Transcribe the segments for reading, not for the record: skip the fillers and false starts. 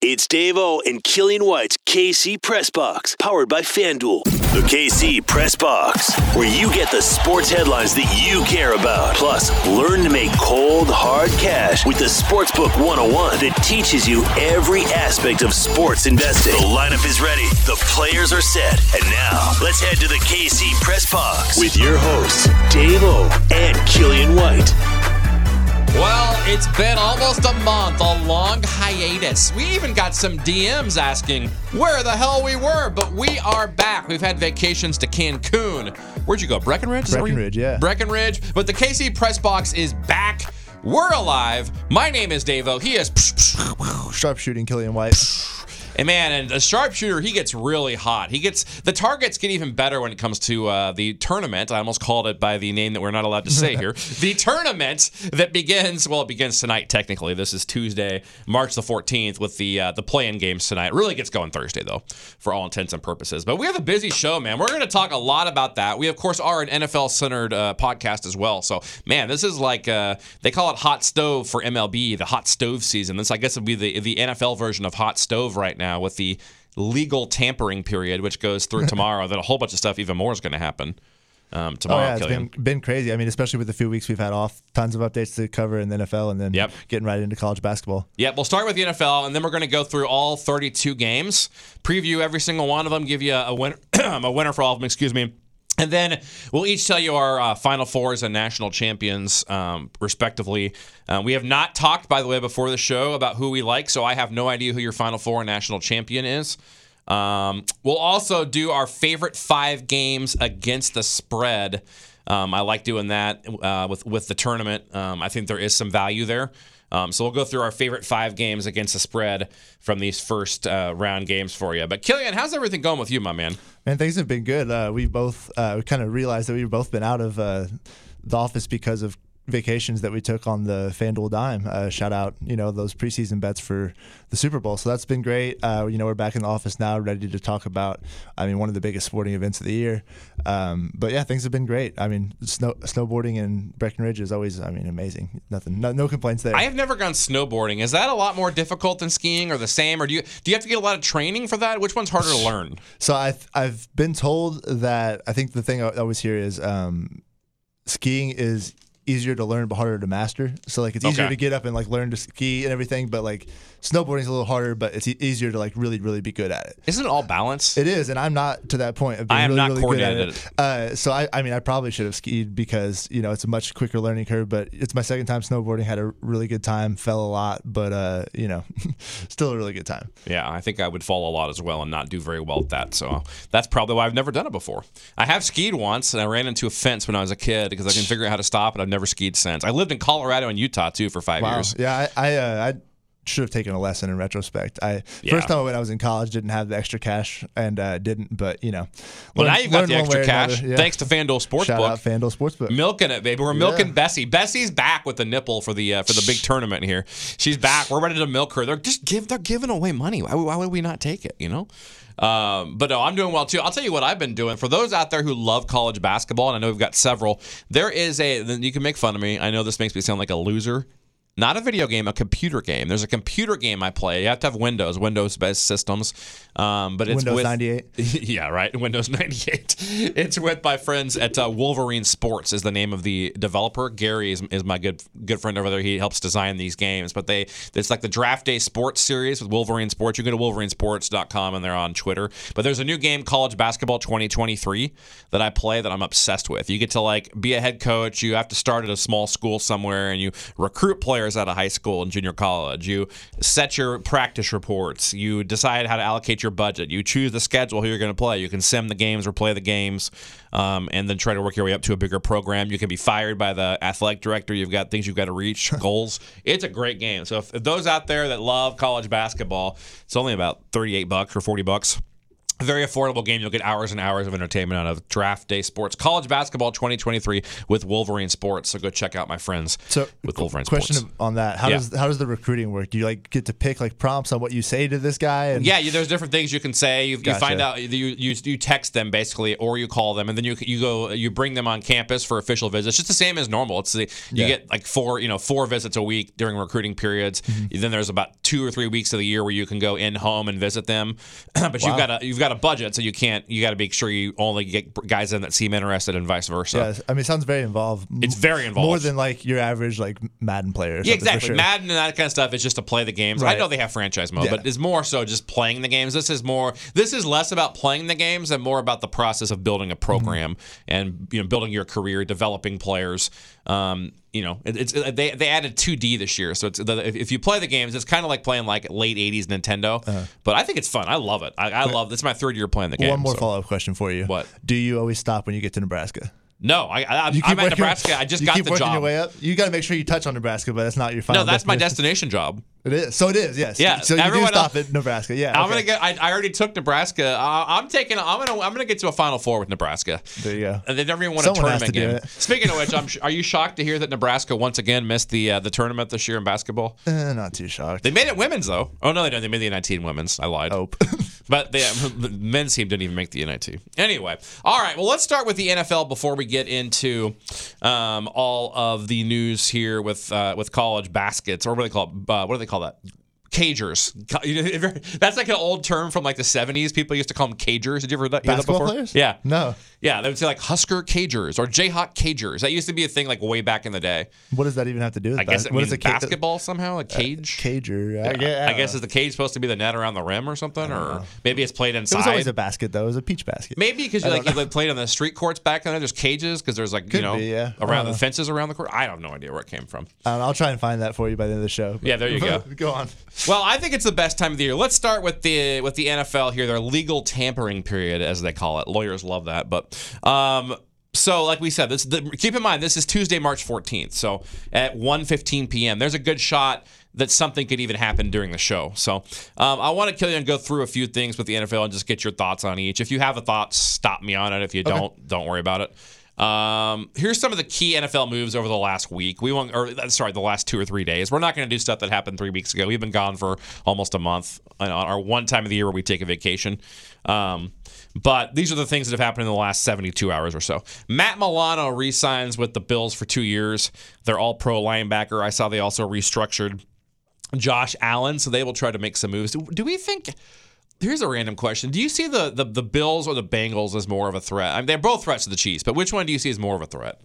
It's Dave-O and Killian White's KC Press Box, powered by FanDuel. The KC Press Box, where you get the sports headlines that you care about. Plus, learn to make cold, hard cash with the Sportsbook 101 that teaches you every aspect of sports investing. The lineup is ready. The players are set. And now, let's head to the KC Press Box with your hosts, Dave-O and Killian White. Well, it's been almost a month, a long hiatus. We even got some DMs asking where the hell we were, but we are back. We've had vacations to Cancun. Where'd you go, Breckenridge? Breckenridge, yeah. Breckenridge, but the KC Press Box is back. We're alive. My name is Dave-O. He is Sharpshooting Killian White. And man, and the sharpshooter, he gets really hot. The targets get even better when it comes to the tournament. I almost called it by the name that we're not allowed to say here. The tournament that begins tonight technically. This is Tuesday, March the 14th with the play-in games tonight. It really gets going Thursday though, for all intents and purposes. But we have a busy show, man. We're going to talk a lot about that. We of course are an NFL-centered podcast as well. So man, this is like they call it hot stove for MLB, the hot stove season. This I guess would be the NFL version of hot stove right now, with the legal tampering period, which goes through tomorrow. Then a whole bunch of stuff, even more, is going to happen tomorrow. Oh, yeah, it's been crazy. I mean, especially with the few weeks we've had off, tons of updates to cover in the NFL, and then getting right into college basketball. Yep, we'll start with the NFL, and then we're going to go through all 32 games, preview every single one of them, give you a winner, a winner for all of them, excuse me. And then we'll each tell you our Final Fours and national champions, respectively. We have not talked, by the way, before the show about who we like, so I have no idea who your Final Four and national champion is. We'll also do our favorite 5 games against the spread. I like doing that with the tournament. I think there is some value there. So we'll go through our favorite 5 games against the spread from these first round games for you. But Killian, how's everything going with you, my man? Man, things have been good. We both kind of realized that we've both been out of the office because of vacations that we took on the FanDuel dime. Shout out, those preseason bets for the Super Bowl. So that's been great. We're back in the office now, ready to talk about, one of the biggest sporting events of the year. But yeah, things have been great. Snowboarding in Breckenridge is always, amazing. No complaints there. I have never gone snowboarding. Is that a lot more difficult than skiing, or the same? Or do you have to get a lot of training for that? Which one's harder to learn? So I've been told that I think the thing I always hear is skiing is easier to learn but harder to master. So it's easier to get up and learn to ski and everything, but snowboarding is a little harder, but it's easier to really, really be good at it. Isn't it all balance? It is, and I'm not to that point of being really good at it. So I probably should have skied because it's a much quicker learning curve, but it's my second time snowboarding. Had a really good time, fell a lot, but still a really good time. Yeah, I think I would fall a lot as well and not do very well at that. So that's probably why I've never done it before. I have skied once, and I ran into a fence when I was a kid because I couldn't figure out how to stop, and I've never skied since. I lived in Colorado and Utah too for 5 years. Yeah, I should have taken a lesson in retrospect. First time when I was in college, didn't have the extra cash and didn't, but well, now you've got the extra cash thanks to FanDuel Sportsbook. Shout out FanDuel Sportsbook. Milking it, baby. We're milking Bessie. Bessie's back with the nipple for the big tournament here. She's back. We're ready to milk her. They're giving away money. Why would we not take it? But no, I'm doing well too. I'll tell you what I've been doing. For those out there who love college basketball, and I know we've got several, there is you can make fun of me. I know this makes me sound like a loser. Not a video game, a computer game. There's a computer game I play. You have to have Windows-based systems. But it's Windows 98? Yeah, right. Windows 98. It's with my friends at Wolverine Sports is the name of the developer. Gary is my good friend over there. He helps design these games. But it's like the Draft Day Sports series with Wolverine Sports. You go to wolverinesports.com and they're on Twitter. But there's a new game, College Basketball 2023, that I play that I'm obsessed with. You get to be a head coach. You have to start at a small school somewhere and you recruit players out of high school and junior college. You set your practice reports. You decide how to allocate your budget. You choose the schedule who you're going to play. You can sim the games or play the games, and then try to work your way up to a bigger program. You can be fired by the athletic director. You've got things you've got to reach, goals. It's a great game. So if those out there that love college basketball, it's only about $38 or $40. Very affordable game. You'll get hours and hours of entertainment out of Draft Day Sports. College basketball 2023 with Wolverine Sports. So go check out my friends with Wolverine Sports. Question on that. How does the recruiting work? Do you get to pick prompts on what you say to this guy? And there's different things you can say. You find out, you text them basically, or you call them, and then you bring them on campus for official visits. Just the same as normal. You get four visits a week during recruiting periods. Mm-hmm. Then there's about 2 or 3 weeks of the year where you can go in home and visit them. But you've got a budget, so you got to make sure you only get guys in that seem interested and vice versa. Yeah, it sounds very involved. It's very involved. More than your average Madden player. Yeah, exactly. Sure. Madden and that kind of stuff is just to play the games. Right. I know they have franchise mode, but it's more so just playing the games. This is less about playing the games and more about the process of building a program and building your career, developing players. They added 2D this year, so if you play the games, it's kind of like playing late 80s Nintendo. But I think it's fun. I love it. I love. This is my 3rd year playing the game. One more follow-up question for you. What? Do you always stop when you get to Nebraska? No, I'm at Nebraska. I just got the job. You keep working your way up. You got to make sure you touch on Nebraska, but that's not your final. No, that's my destination job. It is. So it is. Yes. Yeah. So you do stop at Nebraska. Yeah. I'm gonna get. I already took Nebraska. I'm gonna get to a Final Four with Nebraska. There you go. And they never even won a tournament game. Speaking of which, are you shocked to hear that Nebraska once again missed the tournament this year in basketball? Not too shocked. They made it women's though. Oh no, they didn't. They made the NIT women's. I lied. Hope. But the men's team didn't even make the NIT. Anyway, all right. Well, let's start with the NFL before we get into all of the news here with college baskets, or what do they call that? Cagers. That's like an old term from the 70s. People used to call them cagers. Did you ever hear that before? Players? Yeah. No. Yeah, they would say Husker Cagers or Jayhawk Cagers. That used to be a thing way back in the day. What does that even have to do with I guess it means basketball somehow? A cage? Cager. I guess is the cage supposed to be the net around the rim or something? Or maybe it's played inside? It was always a basket, though. It was a peach basket. Maybe because you played on the street courts back then. There's cages because there's around the fences around the court. I have no idea where it came from. I'll try and find that for you by the end of the show. Yeah, there you go. Go on. Well, I think it's the best time of the year. Let's start with the NFL here. Their legal tampering period, as they call it. Lawyers love that, but so like we said, keep in mind this is Tuesday, March 14th. So at 1:15 p.m., there's a good shot that something could even happen during the show. So I want to kill you and go through a few things with the NFL and just get your thoughts on each. If you have a thought, stop me on it. If you don't worry about it. Here's some of the key NFL moves over the last week. The last 2 or 3 days. We're not going to do stuff that happened 3 weeks ago. We've been gone for almost a month on our one time of the year where we take a vacation. But these are the things that have happened in the last 72 hours or so. Matt Milano re-signs with the Bills for 2 years. They're all pro linebacker. I saw they also restructured Josh Allen, so they will try to make some moves. Do we think... Here's a random question. Do you see the Bills or the Bengals as more of a threat? I mean, they're both threats to the Chiefs, but which one do you see as more of a threat?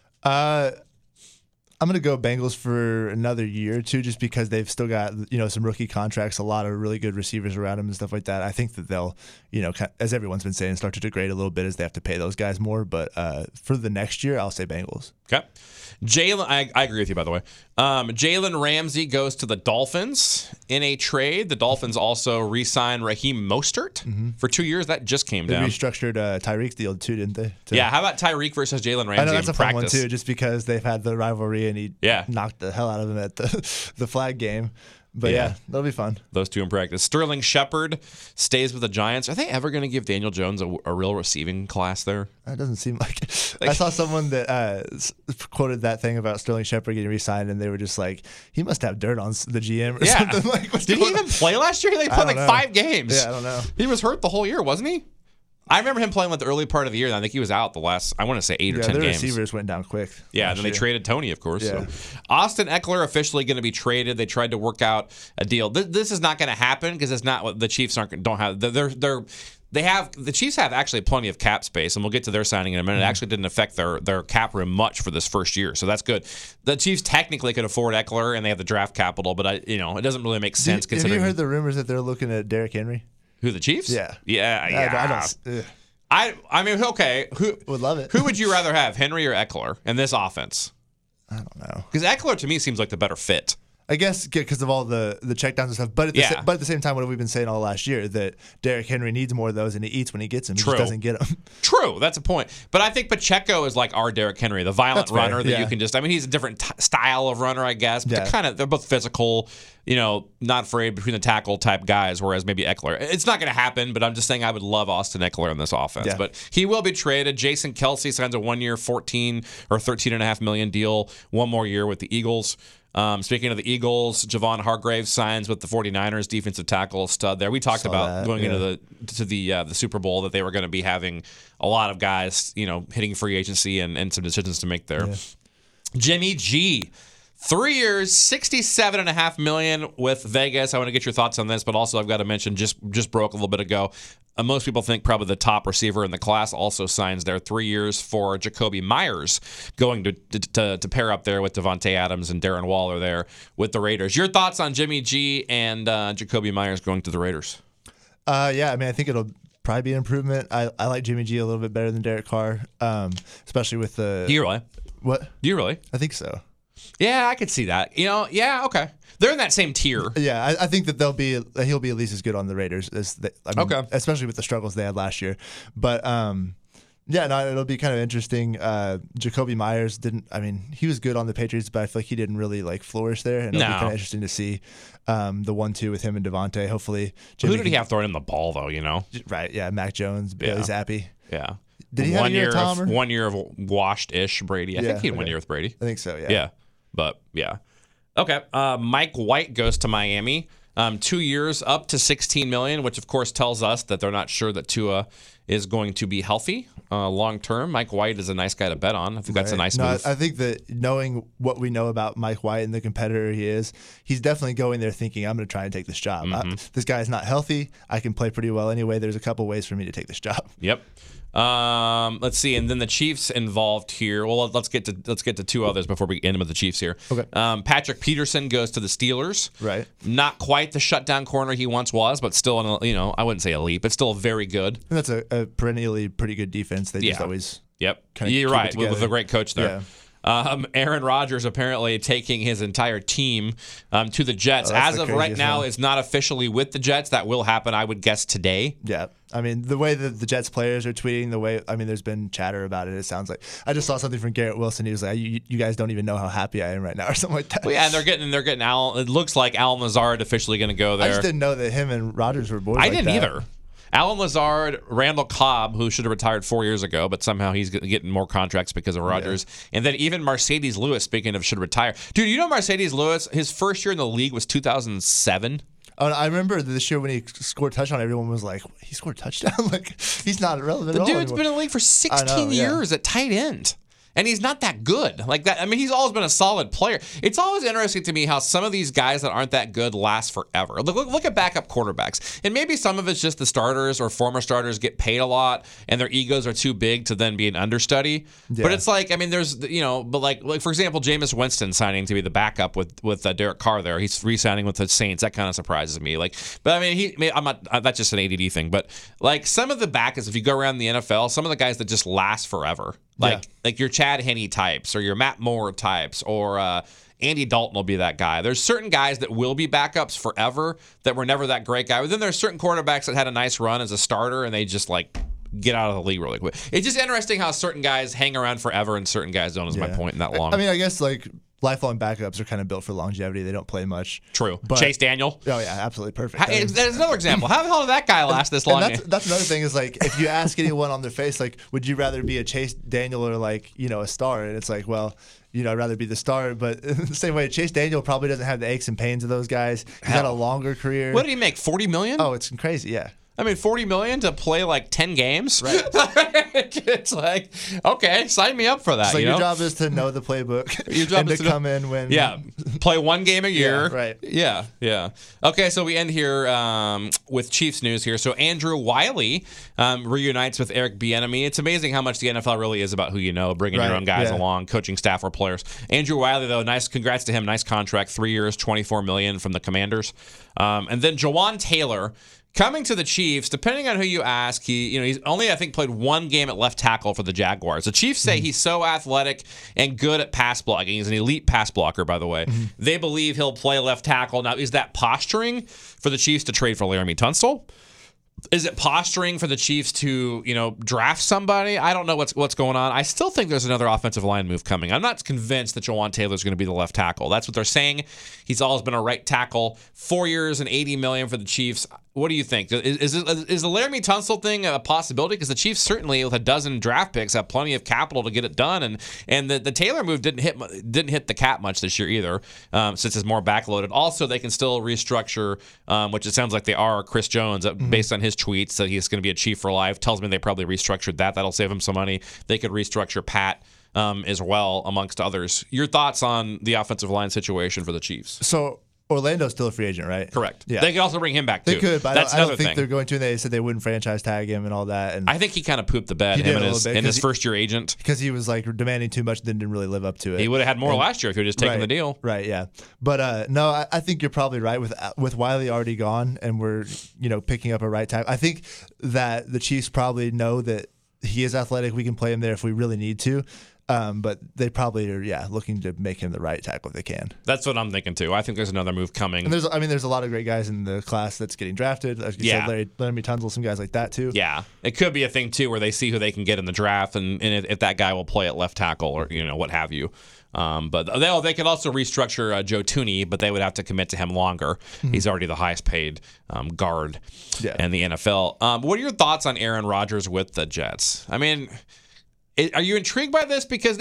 I'm going to go Bengals for another year or two just because they've still got, some rookie contracts, a lot of really good receivers around them and stuff like that. I think that they'll, as everyone's been saying, start to degrade a little bit as they have to pay those guys more. But for the next year, I'll say Bengals. Okay. Jalen, I agree with you, by the way. Jalen Ramsey goes to the Dolphins in a trade. The Dolphins also re-signed Raheem Mostert for 2 years. That just came down. They restructured Tyreek's deal too, didn't they? Yeah. How about Tyreek versus Jalen Ramsey? I know that's in a fun practice? one too, just because they've had the rivalry and he knocked the hell out of him at the flag game. But yeah, that'll be fun. Those two in practice. Sterling Shepard stays with the Giants. Are they ever going to give Daniel Jones a real receiving class there? That doesn't seem like it. I saw someone that quoted that thing about Sterling Shepard getting re-signed, and they were just like, he must have dirt on the GM or something. Did he even play last year? They played 5 games. Yeah, I don't know. He was hurt the whole year, wasn't he? I remember him playing the early part of the year, and I think he was out the last, I want to say 8 or 10 their games. Receivers went down quick. Yeah, and then they traded Tony, of course. Yeah. So. Austin Eckler officially going to be traded. They tried to work out a deal. This is not going to happen because it's not what the Chiefs don't have. The Chiefs have actually plenty of cap space, and we'll get to their signing in a minute. It actually didn't affect their cap room much for this first year, so that's good. The Chiefs technically could afford Eckler, and they have the draft capital, but it doesn't really make sense. Have you heard the rumors that they're looking at Derrick Henry? Who, the Chiefs? Yeah. Yeah. I mean, okay. Who would love it? Who would you rather have, Henry or Eckler, in this offense? I don't know. Because Eckler to me seems like the better fit. I guess because of all the checkdowns and stuff. But at the same time, what have we been saying all last year? That Derrick Henry needs more of those, and he eats when he gets them. He just doesn't get them. True, that's a point. But I think Pacheco is like our Derrick Henry, the violent runner that you can just. I mean, he's a different style of runner, I guess. But they're both physical. Not afraid between the tackle type guys. Whereas maybe Eckler, it's not going to happen. But I'm just saying I would love Austin Eckler in this offense. Yeah. But he will be traded. Jason Kelce signs a 1-year, $14 or $13.5 million deal. One more year with the Eagles. Speaking of the Eagles, Javon Hargrave signs with the 49ers, defensive tackle stud there. We talked about going into the Super Bowl that they were going to be having a lot of guys, hitting free agency and some decisions to make there. Yeah. Jimmy G, 3 years, $67.5 million with Vegas. I want to get your thoughts on this, but also I've got to mention just broke a little bit ago. Most people think probably the top receiver in the class also signs there. 3 years for Jacoby Myers, going to pair up there with Devontae Adams and Darren Waller there with the Raiders. Your thoughts on Jimmy G and Jacoby Myers going to the Raiders? I think it'll probably be an improvement. I like Jimmy G a little bit better than Derek Carr, especially with the. Do you really? What? Do you really? I think so. Yeah, I could see that. Yeah, okay. They're in that same tier. Yeah, I think that he'll be at least as good on the Raiders especially with the struggles they had last year. But it'll be kind of interesting. Jacoby Myers he was good on the Patriots, but I feel like he didn't really flourish there. And it'll be kind of interesting to see the 1-2 with him and Devontae. Hopefully, who did he have throwing him the ball though? Right? Yeah, Mac Jones, Bailey Zappi. Yeah. Did he have 1 year of washed-ish Brady? I think he had 1 year with Brady. I think so. Yeah. Yeah, but yeah. Okay. Mike White goes to Miami. 2 years, up to $16 million, which of course tells us that they're not sure that Tua is going to be healthy long term. Mike White is a nice guy to bet on. I think that's a nice move. I think that knowing what we know about Mike White and the competitor he is, he's definitely going there thinking, I'm going to try and take this job. This guy's not healthy. I can play pretty well anyway. There's a couple ways for me to take this job. Yep. Let's see, and then the Chiefs involved here. Well, let's get to two others before we end with the Chiefs here. Okay. Patrick Peterson goes to the Steelers. Right. Not quite the shutdown corner he once was, but still, I wouldn't say elite, but still very good. And that's a perennially pretty good defense. They just always. Yep. You're right. With a great coach there. Yeah. Aaron Rodgers apparently taking his entire team to the Jets. As of right now, is not officially with the Jets. That will happen, I would guess, today. Yeah. The way that the Jets players are tweeting, there's been chatter about it. It sounds like I just saw something from Garrett Wilson. He was like, "You guys don't even know how happy I am right now," or something like that. Well, yeah, and they're getting Al. It looks like Al Lazard officially going to go there. I just didn't know that him and Rodgers were boys. I didn't either. Alan Lazard, Randall Cobb, who should have retired 4 years ago, but somehow he's getting more contracts because of Rodgers. Yeah. And then even Mercedes Lewis, speaking of should retire. Dude, Mercedes Lewis, his first year in the league was 2007. Oh, I remember this year when he scored a touchdown, everyone was like, he scored a touchdown? He's not relevant at all. The dude's been in the league for 16 years at tight end. And he's not that good. He's always been a solid player. It's always interesting to me how some of these guys that aren't that good last forever. Look at backup quarterbacks. And maybe some of it's just the starters or former starters get paid a lot and their egos are too big to then be an understudy. Yeah. But it's there's, for example, Jameis Winston signing to be the backup with Derek Carr there. He's re-signing with the Saints. That kind of surprises me. That's just an ADD thing. But some of the backups, if you go around the NFL, some of the guys that just last forever. Like your Chad Henne types or your Matt Moore types or Andy Dalton will be that guy. There's certain guys that will be backups forever that were never that great guy. But then there's certain quarterbacks that had a nice run as a starter and they just get out of the league really quick. It's just interesting how certain guys hang around forever and certain guys don't, is my point, in that long. I guess lifelong backups are kind of built for longevity. They don't play much. True. But Chase Daniel. Oh, yeah, absolutely perfect. There's another example. How the hell did that guy last this long? That's another thing is if you ask anyone on their face, would you rather be a Chase Daniel or a star? And it's I'd rather be the star. But in the same way, Chase Daniel probably doesn't have the aches and pains of those guys. He's had a longer career. What did he make, $40 million? Oh, it's crazy, yeah. $40 million to play 10 games? Right. It's okay, sign me up for that. Your job is to know the playbook your job and to come in when... Yeah, play one game a year. Yeah, right. Yeah. Okay, so we end here with Chiefs news here. So Andrew Wiley reunites with Eric Bieniemy. It's amazing how much the NFL really is about who you know, bringing your own guys along, coaching staff or players. Andrew Wiley, though, congrats to him. Nice contract, 3 years, $24 million from the Commanders. And then Jawan Taylor coming to the Chiefs, depending on who you ask, he's only, I think, played one game at left tackle for the Jaguars. The Chiefs say he's so athletic and good at pass blocking. He's an elite pass blocker, by the way. They believe he'll play left tackle. Now, is that posturing for the Chiefs to trade for Laramie Tunsil? Is it posturing for the Chiefs to, draft somebody? I don't know what's going on. I still think there's another offensive line move coming. I'm not convinced that Jawan Taylor's going to be the left tackle. That's what they're saying. He's always been a right tackle. 4 years and $80 million for the Chiefs. What do you think? Is the Laramie Tunsil thing a possibility? Because the Chiefs certainly, with a dozen draft picks, have plenty of capital to get it done, and the Taylor move didn't hit the cap much this year either, since it's more backloaded. Also, they can still restructure, which it sounds like they are. Chris Jones, based on his tweets, that he's going to be a Chief for life, tells me they probably restructured that. That'll save him some money. They could restructure Pat as well, amongst others. Your thoughts on the offensive line situation for the Chiefs? So Orlando's still a free agent, right? Correct. Yeah. They could also bring him back, too. They could, but That's I don't another think thing. they're going to. And they said they wouldn't franchise tag him and all that. And I think he kind of pooped the bed, He him did and a little bit, his first-year agent. because he was like demanding too much, then didn't really live up to it. He would have had more last year if he had just taken the deal. Right, yeah. But no, I think you're probably right with Wiley already gone, and we're picking up a right tackle. I think that the Chiefs probably know that he is athletic. We can play him there if we really need to. But they probably are, looking to make him the right tackle if they can. That's what I'm thinking too. I think there's another move coming. And there's a lot of great guys in the class that's getting drafted. Like you said, Laramie Tunsil, some guys like that too. Yeah, it could be a thing too where they see who they can get in the draft, and if that guy will play at left tackle or what have you. But they could also restructure Joe Thuney, but they would have to commit to him longer. He's already the highest paid guard in the NFL. What are your thoughts on Aaron Rodgers with the Jets? I mean, are you intrigued by this? Because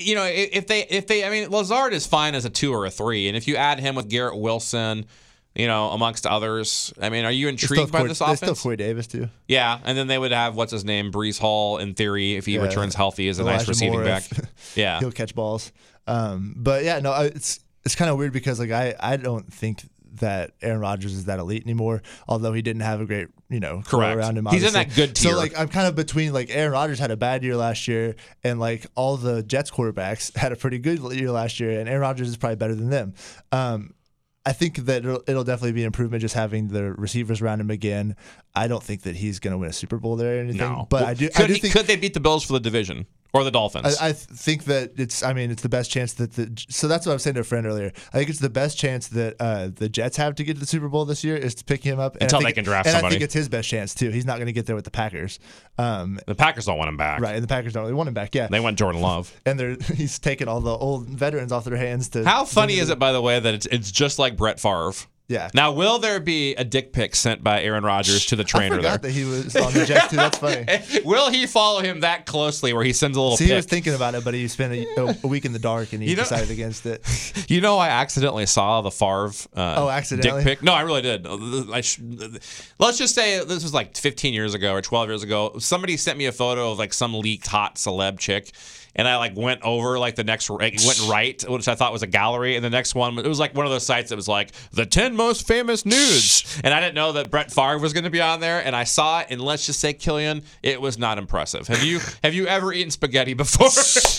Lazard is fine as a 2 or a 3, and if you add him with Garrett Wilson, amongst others, I mean, are you intrigued by this offense? They still have Corey Davis too. Yeah, and then they would have Breece Hall in theory if he returns healthy as a nice receiving back. Yeah, he'll catch balls. But yeah, no, it's kind of weird because I don't think that Aaron Rodgers is that elite anymore, although he didn't have a great, core around him. He's in that good tier. So I'm kind of between Aaron Rodgers had a bad year last year, and all the Jets quarterbacks had a pretty good year last year, and Aaron Rodgers is probably better than them. I think that it'll definitely be an improvement just having the receivers around him again. I don't think that he's going to win a Super Bowl there or anything. No. But I do think could they beat the Bills for the division or the Dolphins? I think that it's the best chance that so that's what I was saying to a friend earlier. I think it's the best chance that the Jets have to get to the Super Bowl this year is to pick him up. Until they can draft somebody. And I think it's his best chance too. He's not going to get there with the Packers. The Packers don't want him back. Right, and the Packers don't really want him back, yeah. They want Jordan Love. And he's taking all the old veterans off their hands to. How funny is it, by the way, that it's just like Brett Favre? Yeah. Now, will there be a dick pic sent by Aaron Rodgers to the trainer I forgot there? that he was on the Jets too. That's funny. Will he follow him that closely where he sends a little pic? He was thinking about it, but he spent a week in the dark and he decided against it. I accidentally saw the Favre accidentally? dick pic. No, I really did. Let's just say this was 15 years ago or 12 years ago. Somebody sent me a photo of some leaked hot celeb chick. And I went over went right, which I thought was a gallery, and the next one it was one of those sites that was the 10 most famous nudes, and I didn't know that Brett Favre was going to be on there, and I saw it, and let's just say, Killian, it was not impressive. Have you ever eaten spaghetti before?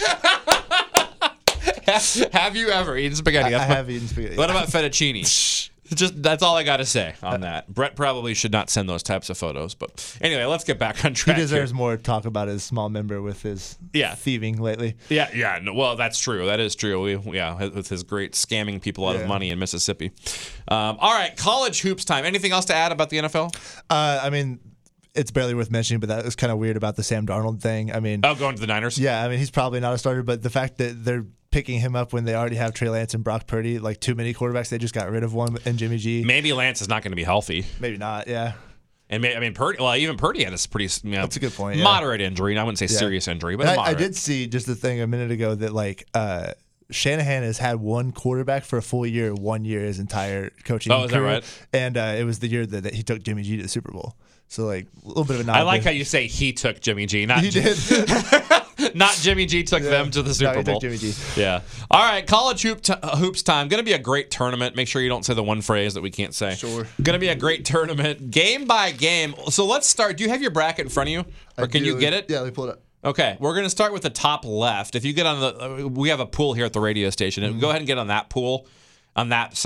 Have you ever eaten spaghetti? I have eaten spaghetti. What about fettuccine? That's all I got to say on that. Brett probably should not send those types of photos. But anyway, let's get back on track. He deserves more talk about his small member with his thieving lately. Yeah. No, well, that's true. That is true. With his great scamming people out of money in Mississippi. All right, college hoops time. Anything else to add about the NFL? It's barely worth mentioning, but that was kind of weird about the Sam Darnold thing. Going to the Niners? Yeah, he's probably not a starter, but the fact that they're picking him up when they already have Trey Lance and Brock Purdy, too many quarterbacks, they just got rid of one, and Jimmy G. Maybe Lance is not going to be healthy. Maybe not, yeah. And Purdy. Well, even Purdy had a pretty. That's a good point. Yeah. Moderate injury. And I wouldn't say serious injury, but I did see just the thing a minute ago that Shanahan has had one quarterback for a full year, 1 year his entire coaching career. Is that right? And it was the year that he took Jimmy G to the Super Bowl. So a little bit of a nod. I like how you say he took Jimmy G. Not he did. Not Jimmy G took them to the Super Bowl. Took Jimmy G. Yeah. All right, college hoops time. Going to be a great tournament. Make sure you don't say the one phrase that we can't say. Sure. Going to be a great tournament, game by game. So let's start. Do you have your bracket in front of you, or can you get it? Yeah, let me pull it up. Okay, we're going to start with the top left. If you get on we have a pool here at the radio station. Go ahead and get on that pool, on that site.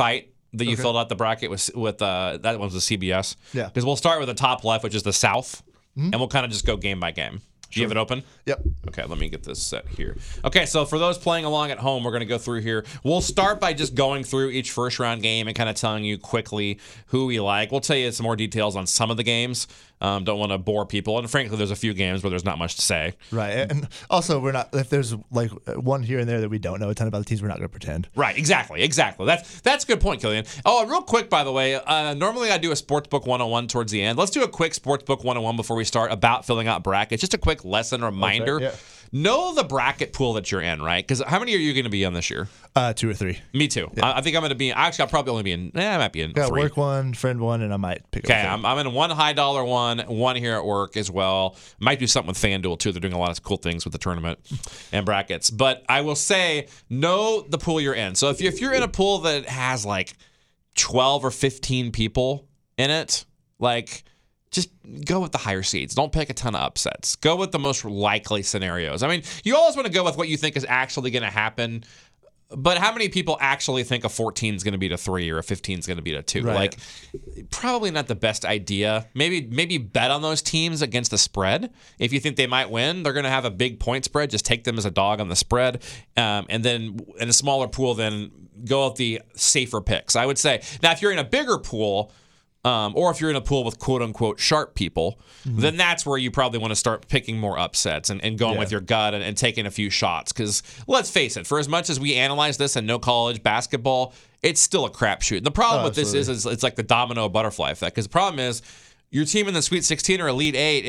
that you filled out the bracket with that one's with CBS. Yeah. Because we'll start with the top left, which is the South, and we'll kind of just go game by game. Do you have it open? Yep. Okay, let me get this set here. Okay, so for those playing along at home, we're going to go through here. We'll start by just going through each first round game and kind of telling you quickly who we like. We'll tell you some more details on some of the games. Don't want to bore people. And frankly, there's a few games where there's not much to say. Right. And also, we're not, if there's like one here and there that we don't know a ton about the teams, we're not going to pretend. Right, exactly. That's a good point, Killian. Oh, real quick, by the way, normally I do a Sportsbook 101 towards the end. Let's do a quick Sportsbook 101 before we start about filling out brackets. Just a quick lesson reminder. Okay, yeah. Know the bracket pool that you're in, right? Because how many are you going to be in this year? 2 or 3. Me too. Yeah. I think I'm going to be. Actually, I'll probably only be in. I might be in Got 3. work one, friend one, and I might pick up. Okay, I'm in one high dollar one here at work as well. Might do something with FanDuel too. They're doing a lot of cool things with the tournament and brackets. But I will say, know the pool you're in. So if you're in a pool that has like 12 or 15 people in it, like, just go with the higher seeds. Don't pick a ton of upsets. Go with the most likely scenarios. I mean, you always want to go with what you think is actually going to happen. But how many people actually think a 14 is going to beat a 3 or a 15 is going to beat a 2? Right. Like, probably not the best idea. Maybe bet on those teams against the spread. If you think they might win, they're going to have a big point spread. Just take them as a dog on the spread. And then in a smaller pool, then go with the safer picks. I would say, now if you're in a bigger pool, or if you're in a pool with quote-unquote sharp people, then that's where you probably want to start picking more upsets and going with your gut and taking a few shots. Because let's face it, for as much as we analyze this and know college basketball, it's still a crapshoot. And the problem with this is it's like the domino butterfly effect. Because the problem is your team in the Sweet 16 or Elite 8,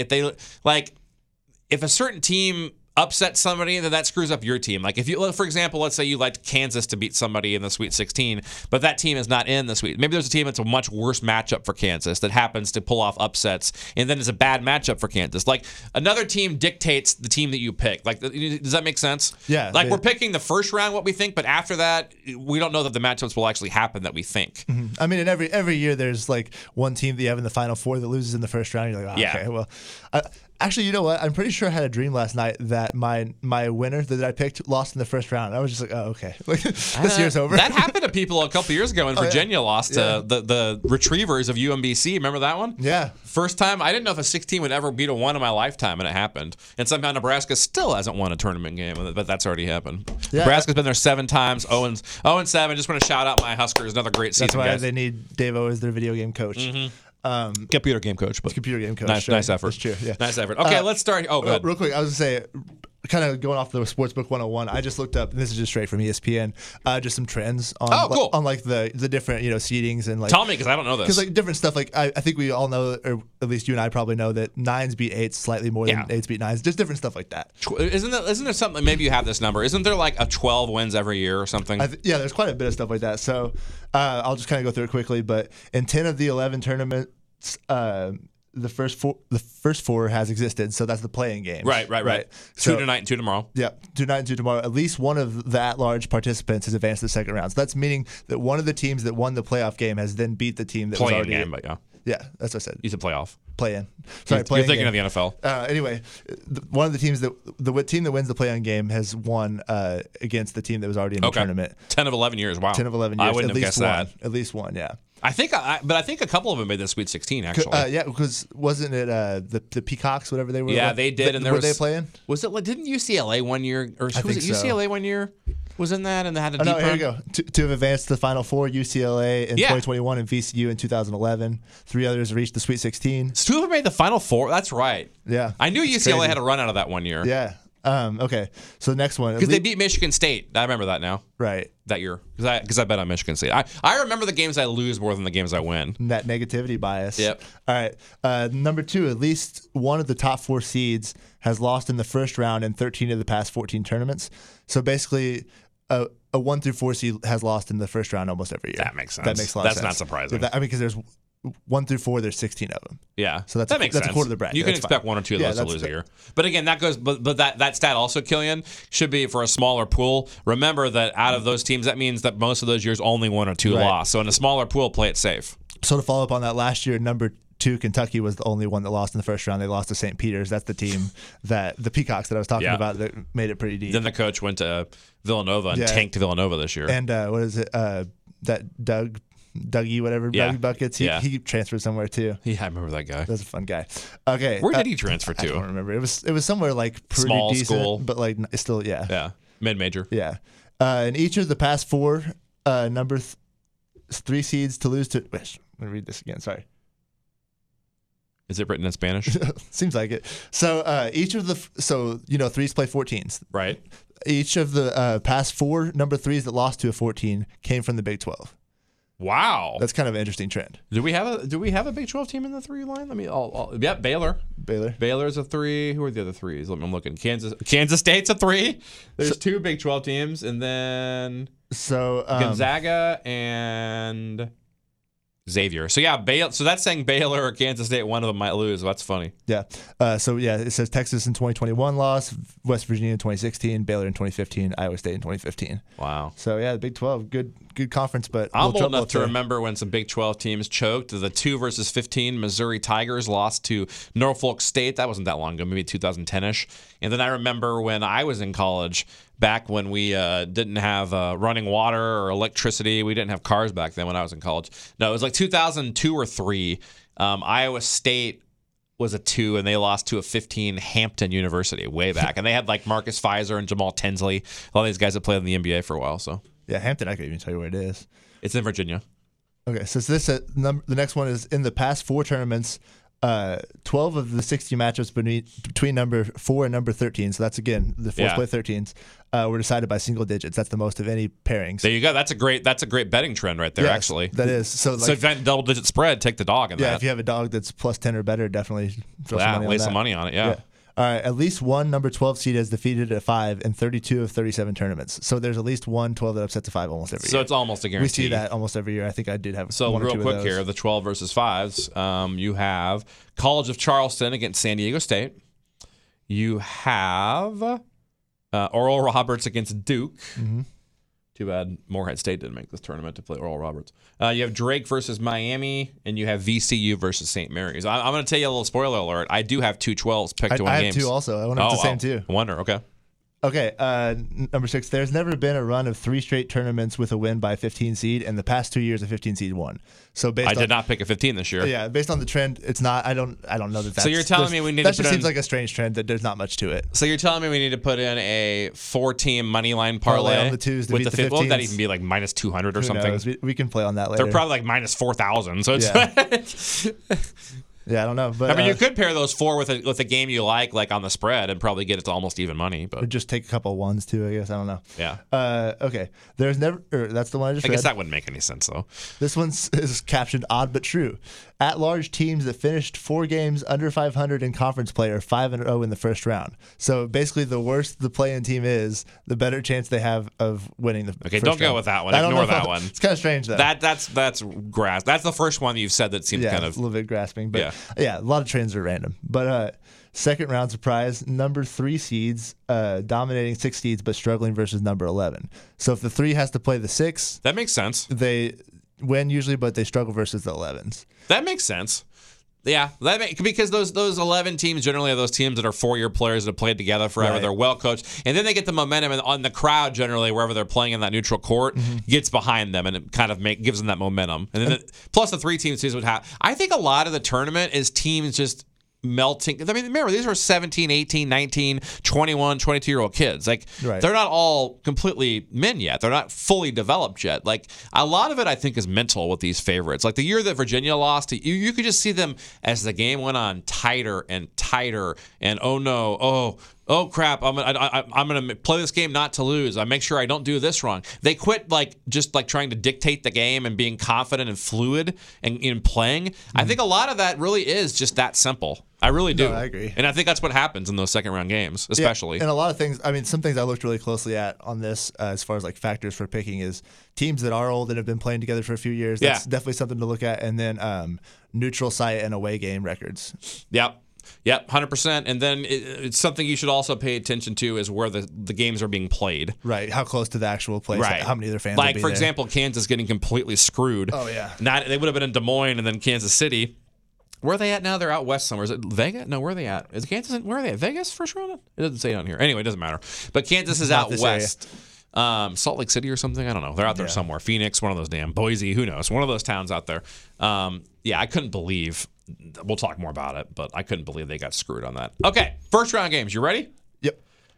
if a certain team upset somebody, then that screws up your team. Like if you, for example, let's say you liked Kansas to beat somebody in the Sweet 16, but that team is not in the Sweet. Maybe there's a team that's a much worse matchup for Kansas that happens to pull off upsets, and then it's a bad matchup for Kansas. Like another team dictates the team that you pick. Like, does that make sense? Yeah. Like we're picking the first round what we think, but after that, we don't know that the matchups will actually happen that we think. I mean, in every year there's like one team that you have in the Final Four that loses in the first round. You're like, okay, well. Actually, you know what? I'm pretty sure I had a dream last night that my winner that I picked lost in the first round. I was just like, oh, okay. This year's over. That happened to people a couple years ago when Virginia lost to the Retrievers of UMBC. Remember that one? Yeah. First time. I didn't know if a 16 would ever beat a 1 in my lifetime, and it happened. And somehow Nebraska still hasn't won a tournament game, but that's already happened. Yeah. Nebraska's been there 7 times, 0-7. Just want to shout out my Huskers. Another great season, That's why guys. They need Dave-O as their video game coach. Computer game coach. But computer game coach. Nice effort. That's true, yeah. Nice effort. Okay, let's start. Oh, good. Real quick, I was going to say, kind of going off the Sportsbook 101, I just looked up, and this is just straight from ESPN, just some trends on, cool. on like the different seedings and like. Tell me, because I don't know this. Because like different stuff, like I think we all know, or at least you and I probably know that 9s beat 8s slightly more than 8s beat 9s. Just different stuff like that. Isn't there something? Maybe you have this number. Isn't there like a 12 wins every year or something? Yeah, there's quite a bit of stuff like that. So I'll just kind of go through it quickly. But in 10 of the 11 tournaments, the first four has existed, so that's the playing game. Right. 2 tonight and 2 tomorrow. Yeah, 2 tonight and 2 tomorrow. At least one of the at-large participants has advanced to the second round. So that's meaning that one of the teams that won the playoff game has then beat the team that was already game, but yeah. Yeah, that's what I said. You said playoff. Play-in. Sorry, You're thinking of the NFL. Anyway, one of the teams the team that wins the play-in game has won against the team that was already in the tournament. 10 of 11 years. Wow. 10 of 11 years. I wouldn't have guessed that. At least one, yeah. I think a couple of them made the Sweet 16 actually. Yeah, because wasn't it the Peacocks, whatever they were? Yeah, they did, and were they playing? Was it? Didn't UCLA one year, or was it UCLA 1 year? Was in that, and they had a deep no, run? Here we go. To have advanced to the Final Four, UCLA in 2021 and VCU in 2011. 3 others reached the Sweet 16. 2 of them made the Final Four. That's right. Yeah, I knew UCLA had a run out of that 1 year. Yeah. Okay. So the next one, because they beat Michigan State. I remember that now. Right. That year, because I bet on Michigan State. I remember the games I lose more than the games I win. That negativity bias. Yep. All right. Number 2, at least one of the top 4 seeds has lost in the first round in 13 of the past 14 tournaments. So basically, a 1 through 4 seed has lost in the first round almost every year. That makes sense. That makes a lot of sense. That's not surprising. Because there's 1 through 4, there's 16 of them. Yeah, so that makes sense. That's a quarter of the bracket. You can expect 1 or 2 of those to lose a year. But again, that goes. But that stat also, Killian, should be for a smaller pool. Remember that out of those teams, that means that most of those years only 1 or 2 lost. So in a smaller pool, play it safe. So to follow up on that, last year, number 2, Kentucky was the only one that lost in the first round. They lost to St. Peter's. That's the team that the Peacocks that I was talking about that made it pretty deep. Then the coach went to Villanova and tanked Villanova this year. And what is it? That Doug Dougie, whatever, Yeah. Dougie Buckets. He transferred somewhere too. Yeah, I remember that guy. That's a fun guy. Okay, Where did he transfer I don't to? remember. It was somewhere like pretty Small decent, school. but like still, yeah. Yeah, mid-major. Yeah. In each of the past 4 number 3 seeds to lose to. Wait, let me read this again. Sorry. Is it written in Spanish? Seems like it. So each of the threes play 14s. Right. Each of the past 4 number 3s that lost to a 14 came from the Big 12. Wow. That's kind of an interesting trend. Do we have a Big 12 team in the 3 line? Let me. Yep, Baylor. Baylor's a 3. Who are the other 3s? I'm looking. Kansas State's a 3. There's 2 Big 12 teams, and then Gonzaga and Xavier. So yeah, So that's saying Baylor or Kansas State, one of them might lose. That's funny. Yeah. It says Texas in 2021 lost, West Virginia in 2016, Baylor in 2015, Iowa State in 2015. Wow. So yeah, the Big 12, good conference, but I'm old enough to remember when some Big 12 teams choked. The 2 versus 15 Missouri Tigers lost to Norfolk State. That wasn't that long ago, maybe 2010-ish. And then I remember when I was in college, back when we didn't have running water or electricity. We didn't have cars back then when I was in college. No, it was like 2002 or 3. Iowa State was a 2, and they lost to a 15 Hampton University way back. And they had like Marcus Fizer and Jamal Tinsley, all these guys that played in the NBA for a while. So yeah, Hampton, I could even tell you where it is. It's in Virginia. Okay, so the next one is in the past 4 tournaments, 12 of the 60 matchups between number 4 and number 13. So that's again the 4th play 13s were decided by single digits. That's the most of any pairings. There you go. That's a great betting trend right there. Actually, that is. So if you have double digit spread, take the dog in that. Yeah, if you have a dog that's plus 10 or better, definitely throw some money on that. Lay some money on it. Yeah. All right, at least one number 12 seed has defeated a 5 in 32 of 37 tournaments. So there's at least one 12 that upsets a 5 almost every year. So it's almost a guarantee. We see that almost every year. I think I did have so one or real two quick of those. here, the 12 versus 5s. You have College of Charleston against San Diego State. You have Oral Roberts against Duke. Mm-hmm. Too bad Morehead State didn't make this tournament to play Oral Roberts. You have Drake versus Miami, and you have VCU versus St. Mary's. I'm going to tell you a little spoiler alert. I do have 2 12s picked to win games. I have 2 also. I want to have the same 2. I wonder. Okay. Okay, number 6. There's never been a run of 3 straight tournaments with a win by a 15 seed. In the past 2 years, a 15 seed won. So I did not pick a 15 this year. Yeah, based on the trend, it's not. I don't know that. So you're telling me we need that to just put seems like a strange trend that there's not much to it. So you're telling me we need to put in a 4-team money line parlay on the 2s to with beat the 15s. What would that even be, like minus 200 or Who something? knows? We can play on that later. They're probably like minus 4,000. So it's yeah, I don't know, but I mean, you could pair those 4 with a game you like on the spread, and probably get it to almost even money. But or just take a couple of 1s too. I guess I don't know. Yeah. Okay. There's never. That's the one I just read. I guess that wouldn't make any sense though. This one is captioned "Odd but True." At-large teams that finished 4 games under 500 in conference play are 5-0 in the first round. So basically, the worse the play-in team is, the better chance they have of winning the. Okay, first don't go round. with that one. Ignore that one. It's kind of strange though. That's grasp. That's the first one that you've said that seems kind of a little bit grasping, but yeah, a lot of trends are random. But second round surprise, number 3 seeds dominating 6 seeds, but struggling versus number 11. So if the 3 has to play the 6, that makes sense. They win usually, but they struggle versus the 11s. That makes sense. Yeah, because those 11 teams generally are those teams that are 4-year players that have played together forever. Right. They're well coached, and then they get the momentum, and on the crowd generally wherever they're playing in that neutral court gets behind them, and it kind of gives them that momentum. And then plus the 3 teams would have. I think a lot of the tournament is teams just melting. I mean, remember, these are 17, 18, 19, 21, 22-year-old kids. Like, They're not all completely men yet. They're not fully developed yet. Like, a lot of it, I think, is mental with these favorites. Like, the year that Virginia lost, you could just see them as the game went on tighter and tighter. And, oh, no, oh crap, I'm gonna play this game not to lose. I make sure I don't do this wrong. They quit just trying to dictate the game and being confident and fluid and in playing. I think a lot of that really is just that simple. I really do. No, I agree. And I think that's what happens in those second round games, especially. Yeah, and a lot of things, I mean, some things I looked really closely at on this as far as like factors for picking is teams that are old and have been playing together for a few years. That's definitely something to look at. And then neutral site and away game records. Yep, 100%. And then it's something you should also pay attention to is where the games are being played. Right. How close to the actual place. Right. How many of their fans will be for there. example, Kansas getting completely screwed. Oh, yeah. They would have been in Des Moines and then Kansas City. Where are they at now? They're out west somewhere. Is it Vegas? No, where are they at? Is Kansas? Where are they at? Vegas first round? It doesn't say it on here. Anyway, it doesn't matter. But Kansas is out west. Salt Lake City or something. I don't know. They're out there somewhere. Phoenix, one of those damn Boise. Who knows? One of those towns out there. I couldn't believe. We'll talk more about it, but I couldn't believe they got screwed on that. Okay, first round games. You ready? Yep.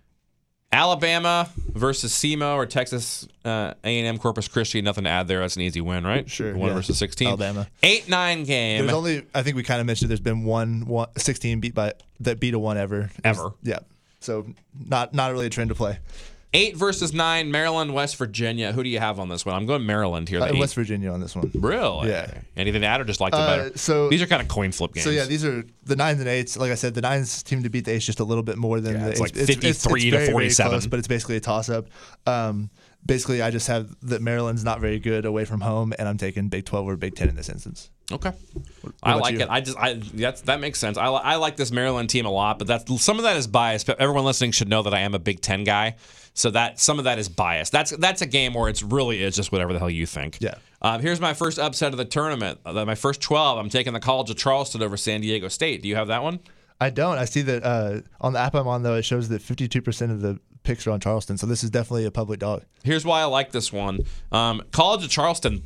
Alabama versus SEMO or Texas A&M Corpus Christi. Nothing to add there. That's an easy win, right? Sure. 1 versus 16. Alabama. 8-9 game. There's only, I think we kind of mentioned there's been one 16 beat a 1 ever. Yeah. So not really a trend to play. 8 versus 9, Maryland, West Virginia. Who do you have on this one? I'm going Maryland here. West Virginia on this one. Really? Yeah. Anything to add or just liked it better? So these are kind of coin flip games. So yeah, these are the 9s and 8s. Like I said, the 9s seem to beat the 8s just a little bit more than the 8s. It's like 53 to 47. Very close, but it's basically a toss-up. Basically, I just have that Maryland's not very good away from home, and I'm taking Big 12 or Big 10 in this instance. Okay, I like it. That makes sense. I like this Maryland team a lot, but some of that is biased. But everyone listening should know that I am a Big 10 guy, so that some of that is biased. That's a game where it's really is just whatever the hell you think. Yeah. Here's my first upset of the tournament. My first 12. I'm taking the College of Charleston over San Diego State. Do you have that one? I don't. I see that on the app I'm on though. It shows that 52% of the picks are on Charleston, so this is definitely a public dog. Here's why I like this one. College of Charleston,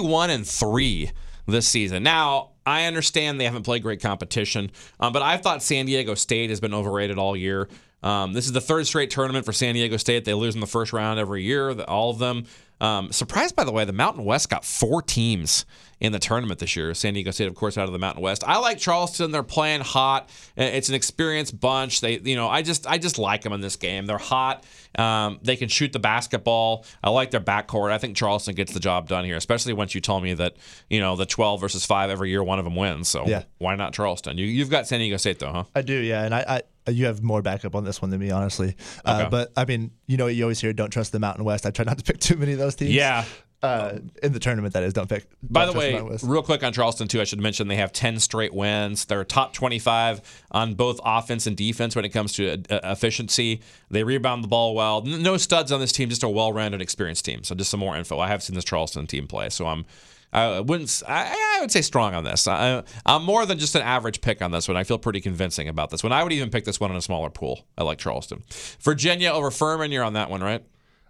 31-3 this season. Now, I understand they haven't played great competition, but I thought San Diego State has been overrated all year. This is the third straight tournament for San Diego State. They lose in the first round every year, all of them. Surprised, by the way, the Mountain West got 4 teams in the tournament this year. San Diego State, of course, out of the Mountain West. I like Charleston. They're playing hot. It's an experienced bunch. I just like them in this game. They're hot. They can shoot the basketball. I like their backcourt. I think Charleston gets the job done here, especially once you told me that, the 12 versus 5 every year, one of them wins. So why not Charleston? You've got San Diego State, though, huh? I do, yeah. And you have more backup on this one than me, honestly. Okay. But, I mean, you always hear don't trust the Mountain West. I try not to pick too many of those teams. Yeah. In the tournament, that is. By the way, real quick on Charleston, too, I should mention they have 10 straight wins. They're top 25 on both offense and defense when it comes to efficiency. They rebound the ball well. No studs on this team, just a well-rounded, experienced team. So just some more info. I have seen this Charleston team play, so I would say strong on this. I'm more than just an average pick on this one. I feel pretty convincing about this one. I would even pick this one in a smaller pool. I like Charleston. Virginia over Furman, you're on that one, right?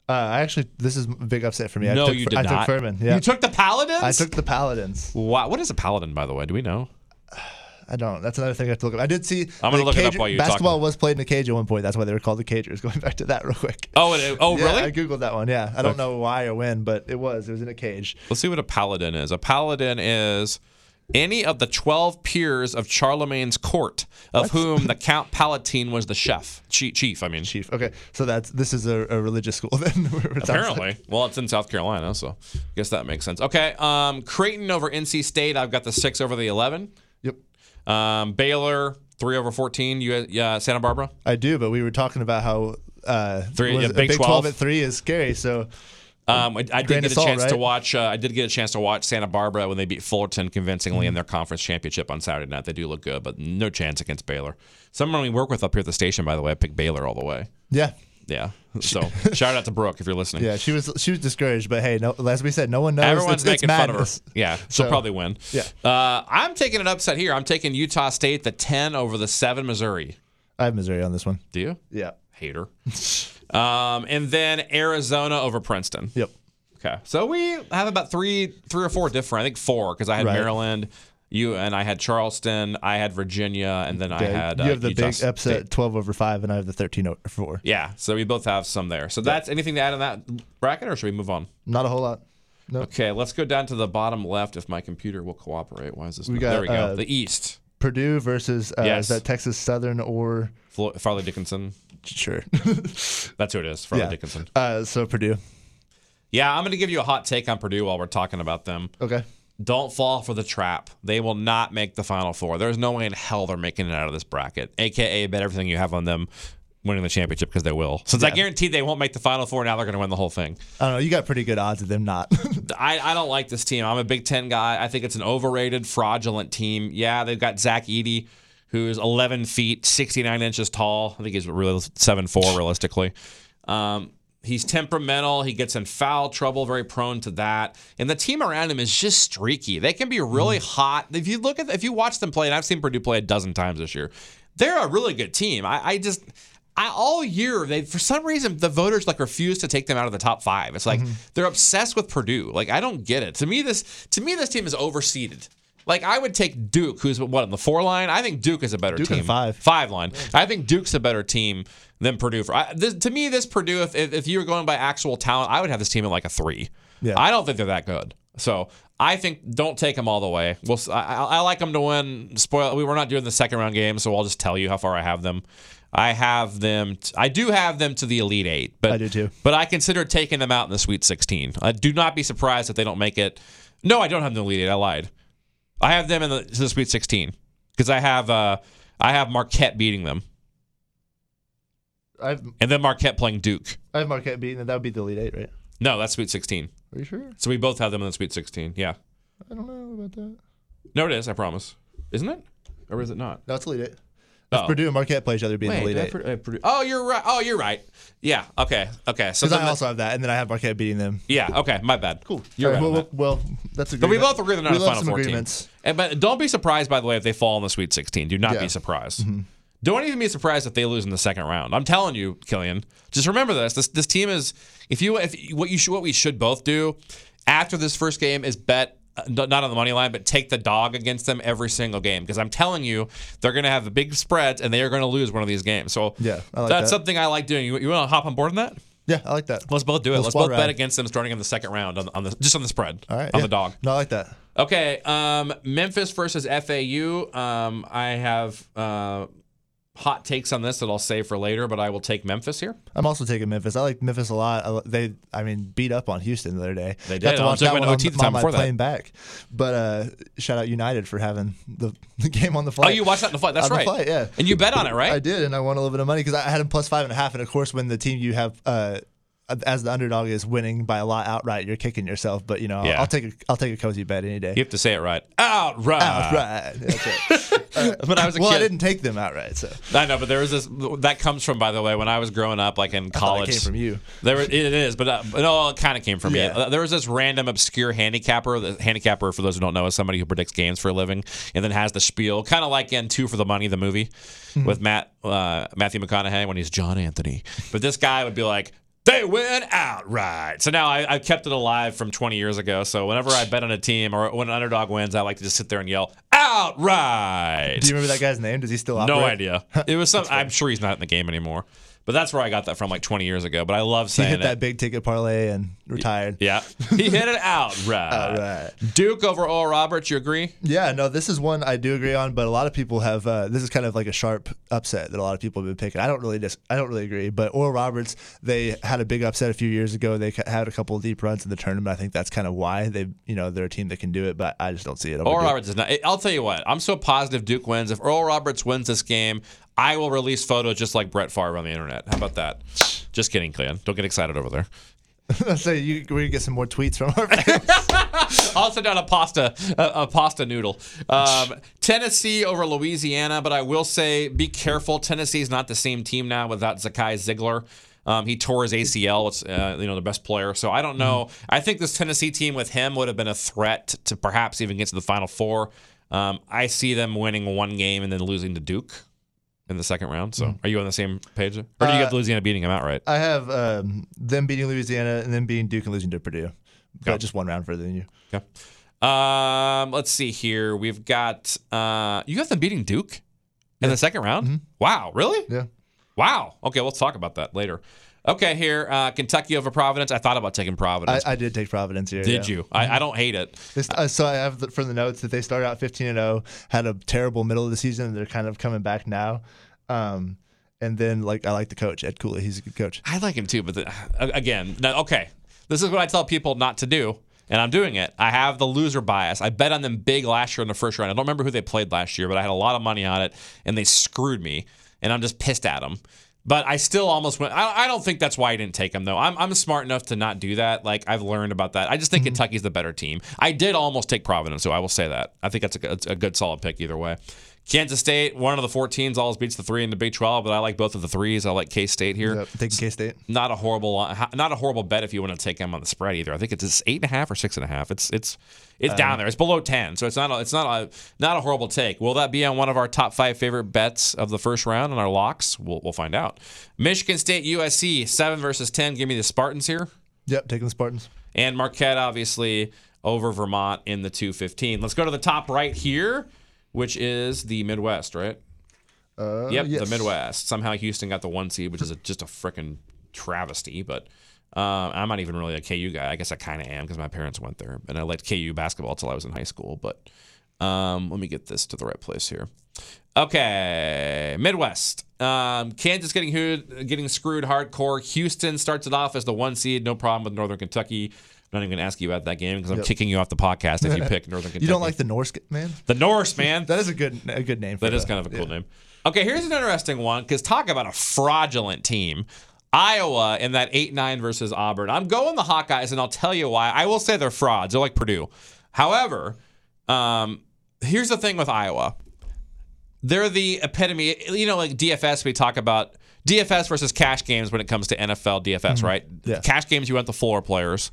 This is a big upset for me. You did not. I took Furman. Yeah. You took the Paladins? I took the Paladins. Wow. What is a Paladin, by the way? Do we know? I don't. That's another thing I have to look up. I did see. I'm going to look it up while you talk. Basketball was played in a cage at one point. That's why they were called the Cagers. Going back to that real quick. Really? I Googled that one. Yeah. I don't know why or when, but it was. It was in a cage. Let's see what a Paladin is. A Paladin is any of the 12 peers of Charlemagne's court, of whom the Count Palatine was the chief. Okay, so this is a religious school then. Apparently. Well, it's in South Carolina, so I guess that makes sense. Okay, Creighton over NC State. I've got the 6 over the 11. Yep. Baylor 3 over 14. Santa Barbara. I do, but we were talking about how Big 12 at 3 is scary. So. I did get a chance to watch. I did get a chance to watch Santa Barbara when they beat Fullerton convincingly in their conference championship on Saturday night. They do look good, but no chance against Baylor. Someone we work with up here at the station, by the way, I picked Baylor all the way. Yeah. So shout out to Brooke if you're listening. Yeah, she was discouraged, but hey, as we said, no one knows. Everyone's making fun of her. Yeah, she'll So, probably win. Yeah. I'm taking an upset here. I'm taking Utah State the 10 over the 7 Missouri. I have Missouri on this one. Do you? Yeah. Hater. And then Arizona over Princeton. Yep. Okay, so we have about three or four different. I think 4 because I had Maryland, you and I had Charleston, I had Virginia, and then I had you have the Utah big State. upset 12 over 5, and I have the 13 over 4. Yeah, so we both have some there. So that's anything to add on that bracket, or should we move on? Not a whole lot. No. Okay, let's go down to the bottom left if my computer will cooperate. Why is this? There we go. The East. Purdue versus is that Texas Southern or Farley Dickinson? Sure. That's who it is. Farley Dickinson. So Purdue. Yeah, I'm going to give you a hot take on Purdue while we're talking about them. Okay. Don't fall for the trap. They will not make the Final Four. There's no way in hell they're making it out of this bracket. AKA bet everything you have on them winning the championship because they will. Since I guarantee they won't make the Final Four, now they're going to win the whole thing. I don't know. You got pretty good odds of them not. I don't like this team. I'm a Big Ten guy. I think it's an overrated, fraudulent team. Yeah, they've got Zach Edey, who's 11 feet, 69 inches tall. I think he's really 7'4", realistically. He's temperamental. He gets in foul trouble, very prone to that. And the team around him is just streaky. They can be really hot. If you watch them play, and I've seen Purdue play a dozen times this year, they're a really good team. all year, for some reason, the voters like refuse to take them out of the top 5. It's like they're obsessed with Purdue. Like, I don't get it. To me, this team is overseeded. Like, I would take Duke, who's what, on the 4 line? I think Duke is a better team. Duke on 5. 5 line. Yeah. I think Duke's a better team than Purdue. To me, this Purdue, if you were going by actual talent, I would have this team at like a 3. Yeah. I don't think they're that good. So I think don't take them all the way. I like them to win. We're not doing the second round game, so I'll just tell you how far I have them. I do have them to the Elite 8. But, I do too. But I consider taking them out in the Sweet 16. Do not be surprised if they don't make it. No, I don't have them in the Elite 8. I lied. I have them to the Sweet 16 because I have Marquette beating them. And then Marquette playing Duke. I have Marquette beating them. That would be the Elite 8, right? No, that's Sweet 16. Are you sure? So we both have them in the Sweet 16. Yeah. I don't know about that. No, it is. I promise. Isn't it? Or is it not? No, it's Elite 8. Purdue and Marquette play each other being the Elite 8. Oh, you're right. Yeah. Okay. So because I also have that, and then I have Marquette beating them. Yeah. Okay. My bad. Cool. You're right. Well, that's a good. But we both agree they're not a Final Four team. But don't be surprised, by the way, if they fall in the Sweet 16. Do not be surprised. Mm-hmm. Don't even be surprised if they lose in the second round. I'm telling you, Killian. Just remember this. This team is. What we should both do after this first game is bet. Not on the money line, but take the dog against them every single game. Because I'm telling you, they're going to have the big spreads, and they are going to lose one of these games. So that's something I like doing. You want to hop on board on that? Yeah, I like that. Let's both do it. Let's both bet against them starting in the second round on the spread. All right, on the dog. No, I like that. Okay, Memphis versus FAU. I have hot takes on this that I'll save for later, but I will take Memphis here. I'm also taking Memphis. I like Memphis a lot. They beat up on Houston the other day. They did. I went OT the time before that. Playing back. But shout out United for having the game on the flight. Oh, you watched that in the flight? That's right. On the flight, yeah. And you bet on it, right? I did, and I won a little bit of money because I had him plus 5.5. And of course, when the team you have as the underdog is winning by a lot outright, you're kicking yourself. But I'll take a cozy bet any day. You have to say it right. Outright. That's right. When I was a kid, I didn't take them outright. So I know, but there was this that comes from, by the way, when I was growing up, like in college. It came from you. It is, but no, it kind of came from me. There was this random obscure handicapper. The handicapper, for those who don't know, is somebody who predicts games for a living and then has the spiel, kind of like in Two for the Money, the movie, with Matthew McConaughey when he's John Anthony. But this guy would be like, they win outright. So now I kept it alive from 20 years ago. So whenever I bet on a team or when an underdog wins, I like to just sit there and yell, outright. Do you remember that guy's name? Does he still operate? No idea. It was some. I'm sure he's not in the game anymore. But that's where I got that from like 20 years ago. But I love saying it. He hit that big ticket parlay and retired. Yeah. He hit it outright. Duke over Oral Roberts, you agree? Yeah, no, this is one I do agree on, but a lot of people have this is kind of like a sharp upset that a lot of people have been picking. I don't really agree, but Oral Roberts, they had a big upset a few years ago. They had a couple of deep runs in the tournament. I think that's kind of why they're a team that can do it, but I just don't see it. Oral Roberts is not. I'll tell you what. I'm so positive Duke wins. If Oral Roberts wins this game, I will release photos just like Brett Favre on the internet. How about that? Just kidding, Cleon. Don't get excited over there. So we're going to get some more tweets from our fans. I'll send down a pasta noodle. Tennessee over Louisiana, but I will say be careful. Tennessee is not the same team now without Zakai Ziegler. He tore his ACL. It's the best player. So I don't know. I think this Tennessee team with him would have been a threat to perhaps even get to the Final Four. I see them winning one game and then losing to Duke in the second round. So are you on the same page? Or do you have Louisiana beating them outright? I have them beating Louisiana and then beating Duke and losing to Purdue. But just one round further than you. Okay. Let's see here. We've got you got them beating Duke in the second round? Mm-hmm. Wow, really? Yeah. Wow. Okay, we'll talk about that later. Okay, here, Kentucky over Providence. I thought about taking Providence. I did take Providence here. Did you? I don't hate it. So I have from the notes that they started out 15-0, had a terrible middle of the season, and they're kind of coming back now. And then I like the coach, Ed Cooley. He's a good coach. I like him too, but okay. This is what I tell people not to do, and I'm doing it. I have the loser bias. I bet on them big last year in the first round. I don't remember who they played last year, but I had a lot of money on it, and they screwed me, and I'm just pissed at them. But I still almost went. I don't think that's why I didn't take them, though. I'm smart enough to not do that. Like, I've learned about that. I just think Kentucky's the better team. I did almost take Providence, so I will say that. I think that's a good solid pick either way. Kansas State, one of the 4 teams, always beats the 3 in the Big 12, but I like both of the 3s. I like K-State here. Yep, taking K-State. Not a horrible bet if you want to take them on the spread either. I think it's 8.5 or 6.5. It's down there. It's below 10, so it's not a horrible take. Will that be on one of our top 5 favorite bets of the first round on our locks? We'll find out. Michigan State, USC, 7 versus 10. Give me the Spartans here. Yep, taking the Spartans. And Marquette, obviously, over Vermont in the 215. Let's go to the top right here, which is the Midwest, right? Yes. The Midwest. Somehow Houston got the 1 seed, which is just a freaking travesty. But I'm not even really a KU guy. I guess I kind of am because my parents went there. And I liked KU basketball until I was in high school. But let me get this to the right place here. Okay, Midwest. Kansas getting screwed hardcore. Houston starts it off as the 1 seed. No problem with Northern Kentucky. I'm not even going to ask you about that game because I'm kicking you off the podcast if you pick Northern Kentucky. You don't like the Norse, man? The Norse, man. That is a good name. That is kind of a cool name. Okay, here's an interesting one because talk about a fraudulent team. Iowa in that 8-9 versus Auburn. I'm going the Hawkeyes, and I'll tell you why. I will say they're frauds. They're like Purdue. However, here's the thing with Iowa. They're the epitome. Like DFS, we talk about DFS versus cash games when it comes to NFL DFS, right? Yeah. Cash games, you want the floor players.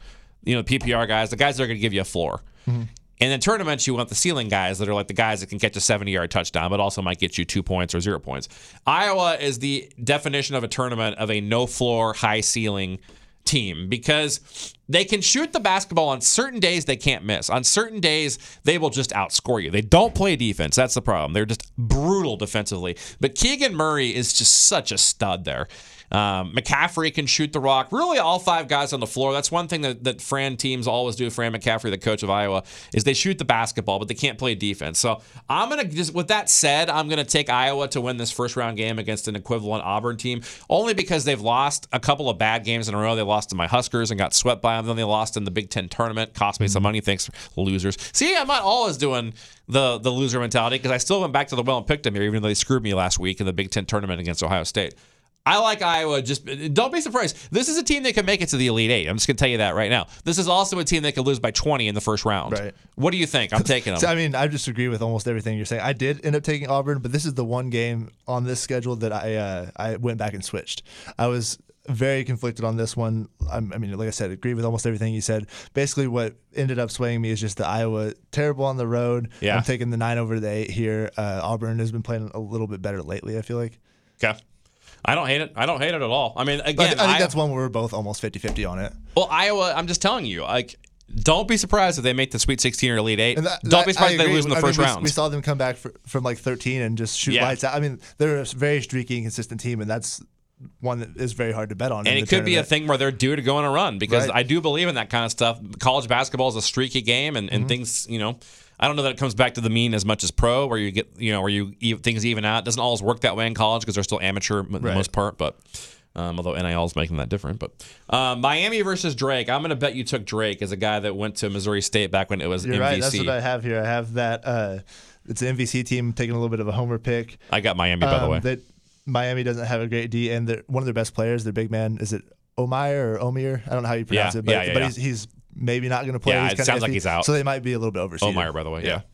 PPR guys, the guys that are going to give you a floor. Mm-hmm. And in tournaments, you want the ceiling guys that are like the guys that can catch a 70-yard touchdown, but also might get you 2 points or 0 points. Iowa is the definition of a tournament of a no-floor, high-ceiling team because they can shoot the basketball on certain days they can't miss. On certain days, they will just outscore you. They don't play defense. That's the problem. They're just brutal defensively. But Keegan Murray is just such a stud there. McCaffrey can shoot the rock. Really, all 5 guys on the floor. That's one thing that Fran teams always do. Fran McCaffrey, the coach of Iowa, is they shoot the basketball, but they can't play defense. So I'm going to with that said, I'm going to take Iowa to win this first round game against an equivalent Auburn team, only because they've lost a couple of bad games in a row. They lost to my Huskers and got swept by them. Then they lost in the Big Ten tournament, cost me some money. Thanks, losers. See, I'm not always doing the loser mentality because I still went back to the well and picked them here, even though they screwed me last week in the Big Ten tournament against Ohio State. I like Iowa. Just don't be surprised. This is a team that can make it to the Elite Eight. I'm just going to tell you that right now. This is also a team that could lose by 20 in the first round. Right. What do you think? I'm taking them. So, I disagree with almost everything you're saying. I did end up taking Auburn, but this is the one game on this schedule that I went back and switched. I was very conflicted on this one. Like I said, agree with almost everything you said. Basically, what ended up swaying me is just the Iowa terrible on the road. Yeah. I'm taking the 9 over the 8 here. Auburn has been playing a little bit better lately, I feel like. Okay. I don't hate it. I don't hate it at all. I mean, again, I think that's one where we're both almost 50-50 on it. Well, Iowa, I'm just telling you, don't be surprised if they make the Sweet 16 or Elite 8. Don't be surprised if they lose in the first round. We saw them come back from like 13 and just shoot lights out. They're a very streaky and consistent team, and that's one that is very hard to bet on. And it could be a thing where they're due to go on a run because I do believe in that kind of stuff. College basketball is a streaky game, and things, I don't know that it comes back to the mean as much as pro, where you get, things even out. It doesn't always work that way in college because they're still amateur for the most part. But although NIL is making that different. But Miami versus Drake. I'm going to bet you took Drake as a guy that went to Missouri State back when it was You're MVC. Right. That's what I have here. I have that. It's an MVC team taking a little bit of a homer pick. I got Miami, by the way. Miami doesn't have a great D, and one of their best players, their big man, is it Omir or Omir? I don't know how you pronounce it, but he's maybe not going to play. Yeah, it sounds like he's out. So they might be a little bit overseeded. Omir, by the way, yeah.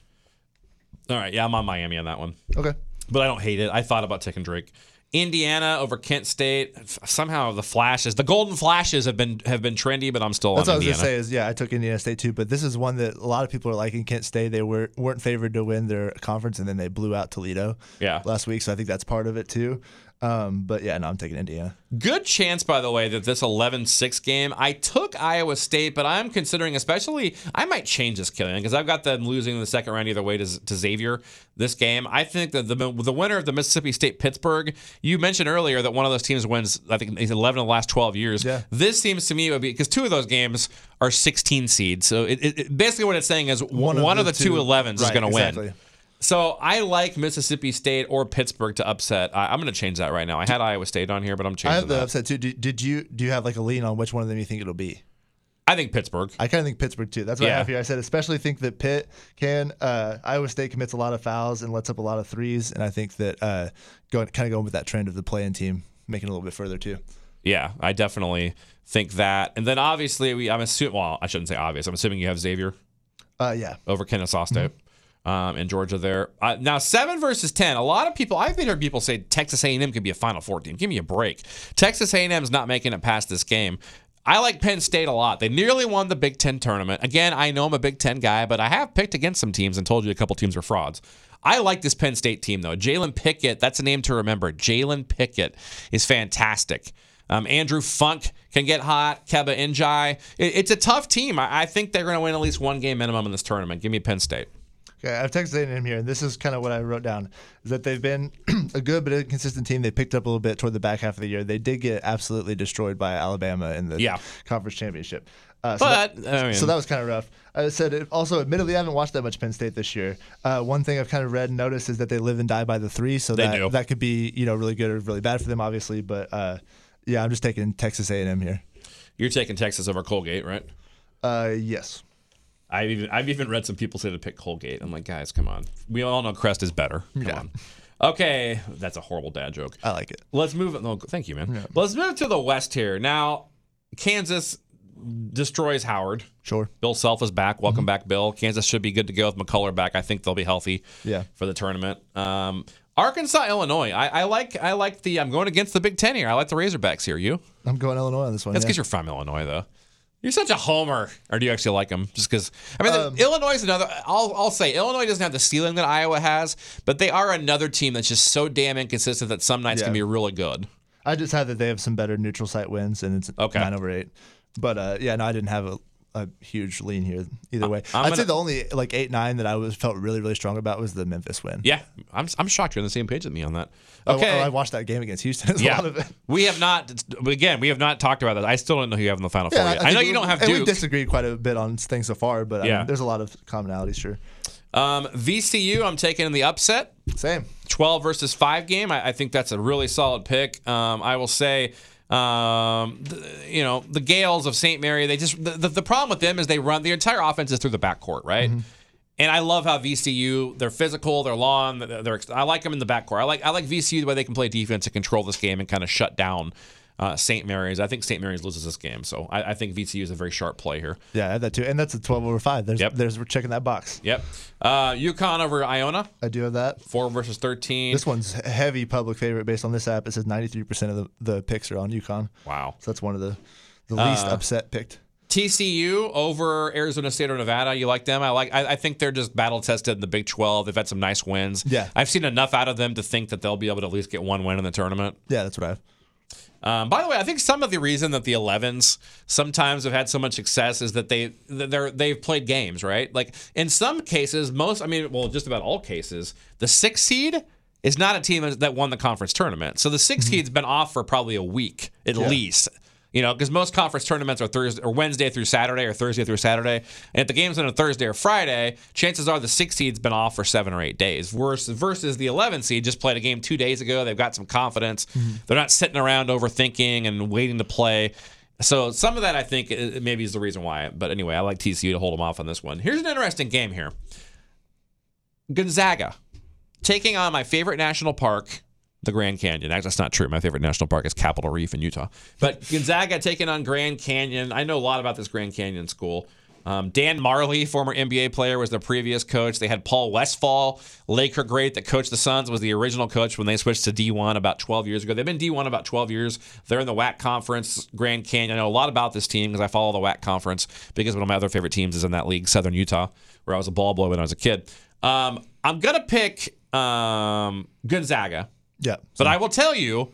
All right, I'm on Miami on that one. Okay. But I don't hate it. I thought about taking Drake. Indiana over Kent State. Somehow the Golden Flashes have been trendy, but I'm still on Indiana. That's what I was going to say I took Indiana State too, but this is one that a lot of people are liking. Kent State, they weren't favored to win their conference, and then they blew out Toledo last week, so I think that's part of it too. But yeah, no, I'm taking Indiana. Good chance, by the way, that this 11-6 game, I took Iowa State, but I'm considering I might change this, Killian, because I've got them losing in the second round either way to Xavier this game. I think that the winner of the Mississippi State-Pittsburgh, you mentioned earlier that one of those teams wins, I think, 11 of the last 12 years. Yeah. This seems to me would be, because 2 of those games are 16 seeds. So it basically what it's saying is one of the two 11s is going to win. So I like Mississippi State or Pittsburgh to upset. I'm going to change that right now. I had Iowa State on here, but I'm changing that. I have the upset too. Do you have like a lean on which one of them you think it'll be? I think Pittsburgh. I kind of think Pittsburgh too. That's what I have here. I said especially think that Pitt can. Iowa State commits a lot of fouls and lets up a lot of threes, and I think that going with that trend of the play-in team making it a little bit further too. Yeah, I definitely think that. And then obviously I shouldn't say obvious. I'm assuming you have Xavier. Yeah. Over Kennesaw State. in Georgia there. Now 7 versus 10. A lot of people, I've heard people say Texas A&M could be a Final Four team. Give me a break. Texas A&M's not making it past this game. I like Penn State a lot. They nearly won the Big Ten tournament. Again, I know I'm a Big Ten guy, but I have picked against some teams and told you a couple teams are frauds. I like this Penn State team, though. Jalen Pickett, that's a name to remember. Jalen Pickett is fantastic. Andrew Funk can get hot. Keba Njai. It's a tough team. I think they're going to win at least one game minimum in this tournament. Give me Penn State. Okay, I've texted A&M here, and this is kind of what I wrote down, is that they've been a good but inconsistent team. They picked up a little bit toward the back half of the year. They did get absolutely destroyed by Alabama in the conference championship. So that was kind of rough. I said, also, admittedly, I haven't watched that much Penn State this year. One thing I've kind of read and noticed is that they live and die by the 3, so that could be really good or really bad for them, obviously. But, I'm just taking Texas A&M here. You're taking Texas over Colgate, right? Yes. I've even read some people say to pick Colgate. I'm like, guys, come on. We all know Crest is better. Come on. Okay, that's a horrible dad joke. I like it. Let's move. No, thank you, man. Yeah. Let's move to the West here. Now, Kansas destroys Howard. Sure. Bill Self is back. Welcome back, Bill. Kansas should be good to go with McCullough back. I think they'll be healthy for the tournament. Arkansas, Illinois. I like the. I'm going against the Big Ten here. I like the Razorbacks here. You? I'm going Illinois on this one. That's because you're from Illinois, though. You're such a homer. Or do you actually like them? Just because. I mean, Illinois is another. I'll say Illinois doesn't have the ceiling that Iowa has, but they are another team that's just so damn inconsistent that some nights can be really good. I just had that they have some better neutral site wins, and it's 9/8. But I didn't have a huge lean here either way. I'd say the only 8-9 that I felt really, really strong about was the Memphis win. Yeah, I'm shocked you're on the same page with me on that. Okay, I watched that game against Houston. A lot of it. We have not talked about that. I still don't know who you have in the Final Four yet. I know you don't have Duke. We've disagreed quite a bit on things so far, but there's a lot of commonalities, sure. VCU, I'm taking in the upset. Same. 12 versus 5 game. I think that's a really solid pick. I will say, the Gales of St. Mary, they just the problem with them is they run the entire offense is through the backcourt, right? Mm-hmm. And I love how VCU, they're physical, they're long, I like them in the backcourt. I like VCU the way they can play defense and control this game and kind of shut down St. Mary's. I think St. Mary's loses this game, so I think VCU is a very sharp play here. Yeah, I have that too, and that's a 12/5. We're checking that box. Yep. UConn over Iona. I do have that. 4 versus 13. This one's heavy public favorite based on this app. It says 93% of the picks are on UConn. Wow. So that's one of the least upset picked. TCU over Arizona State or Nevada. You like them? I think they're just battle tested in the Big 12. They've had some nice wins. Yeah. I've seen enough out of them to think that they'll be able to at least get one win in the tournament. Yeah, that's what I have. By the way, I think some of the reason that the 11s sometimes have had so much success is that they've played games, right? Like in some cases, just about all cases, the 6th seed is not a team that won the conference tournament. So the 6th seed's been off for probably a week at least. Because most conference tournaments are Thursday or Wednesday through Saturday or Thursday through Saturday. And if the game's on a Thursday or Friday, chances are the 6th seed's been off for 7 or 8 days. Versus the 11th seed just played a game 2 days ago. They've got some confidence. Mm-hmm. They're not sitting around overthinking and waiting to play. So some of that, I think, maybe is the reason why. But anyway, I like TCU to hold them off on this one. Here's an interesting game here. Gonzaga taking on my favorite national park, the Grand Canyon. Actually, that's not true. My favorite national park is Capitol Reef in Utah. But Gonzaga taking on Grand Canyon. I know a lot about this Grand Canyon school. Dan Marley, former NBA player, was the previous coach. They had Paul Westphal, Laker great, that coached the Suns, was the original coach when they switched to D1 about 12 years ago. They've been D1 about 12 years. They're in the WAC conference, Grand Canyon. I know a lot about this team because I follow the WAC conference because one of my other favorite teams is in that league, Southern Utah, where I was a ball boy when I was a kid. I'm going to pick Gonzaga. Yeah. But I will tell you,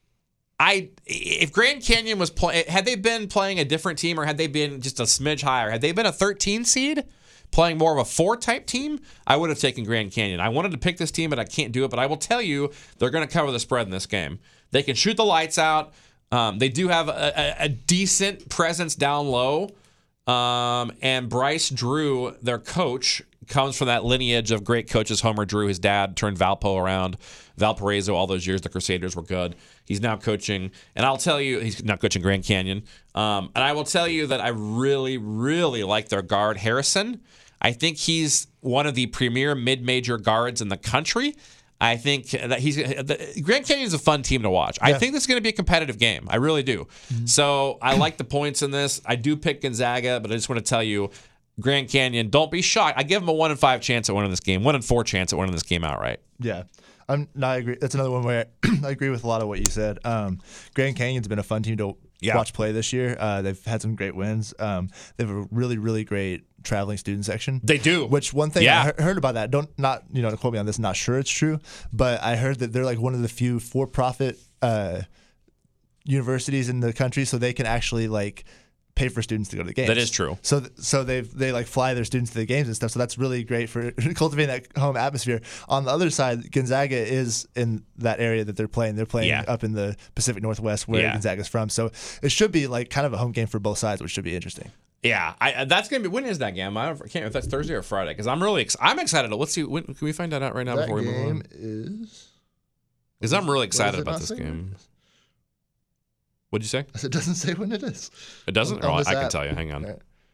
if Grand Canyon was had they been playing a different team or had they been just a smidge higher, had they been a 13 seed playing more of a 4 type team, I would have taken Grand Canyon. I wanted to pick this team, but I can't do it. But I will tell you, they're going to cover the spread in this game. They can shoot the lights out. They do have a decent presence down low. And Bryce Drew, their coach, comes from that lineage of great coaches. Homer Drew, his dad, turned Valpo around. Valparaiso, all those years, the Crusaders were good. He's now coaching, and I'll tell you, he's now coaching Grand Canyon. And I will tell you that I really, really like their guard, Harrison. I think he's one of the premier mid-major guards in the country. I think that Grand Canyon is a fun team to watch. Yeah. I think this is going to be a competitive game. I really do. Mm-hmm. So I like the points in this. I do pick Gonzaga, but I just want to tell you, Grand Canyon. Don't be shocked. I give them a 1-5 chance at winning this game. 1-4 chance at winning this game outright. Yeah. I agree. That's another one where I agree with a lot of what you said. Grand Canyon's been a fun team to watch play this year. They've had some great wins. They have a really, really great traveling student section. They do. Which one thing I heard about that, don't quote me on this, not sure it's true, but I heard that they're like one of the few for-profit universities in the country, so they can actually like pay for students to go to the games. That is true. So they like fly their students to the games and stuff. So that's really great for cultivating that home atmosphere. On the other side, Gonzaga is in that area that they're playing. They're playing up in the Pacific Northwest where Gonzaga's from. So it should be like kind of a home game for both sides, which should be interesting. Yeah, that's gonna be. When is that game? I can't remember if that's Thursday or Friday. Because I'm excited. Let's see. Can we find that out right now before we move on? That game is. Because I'm really excited about this game. What'd you say? It doesn't say when it is. It doesn't? I can tell you. Hang on.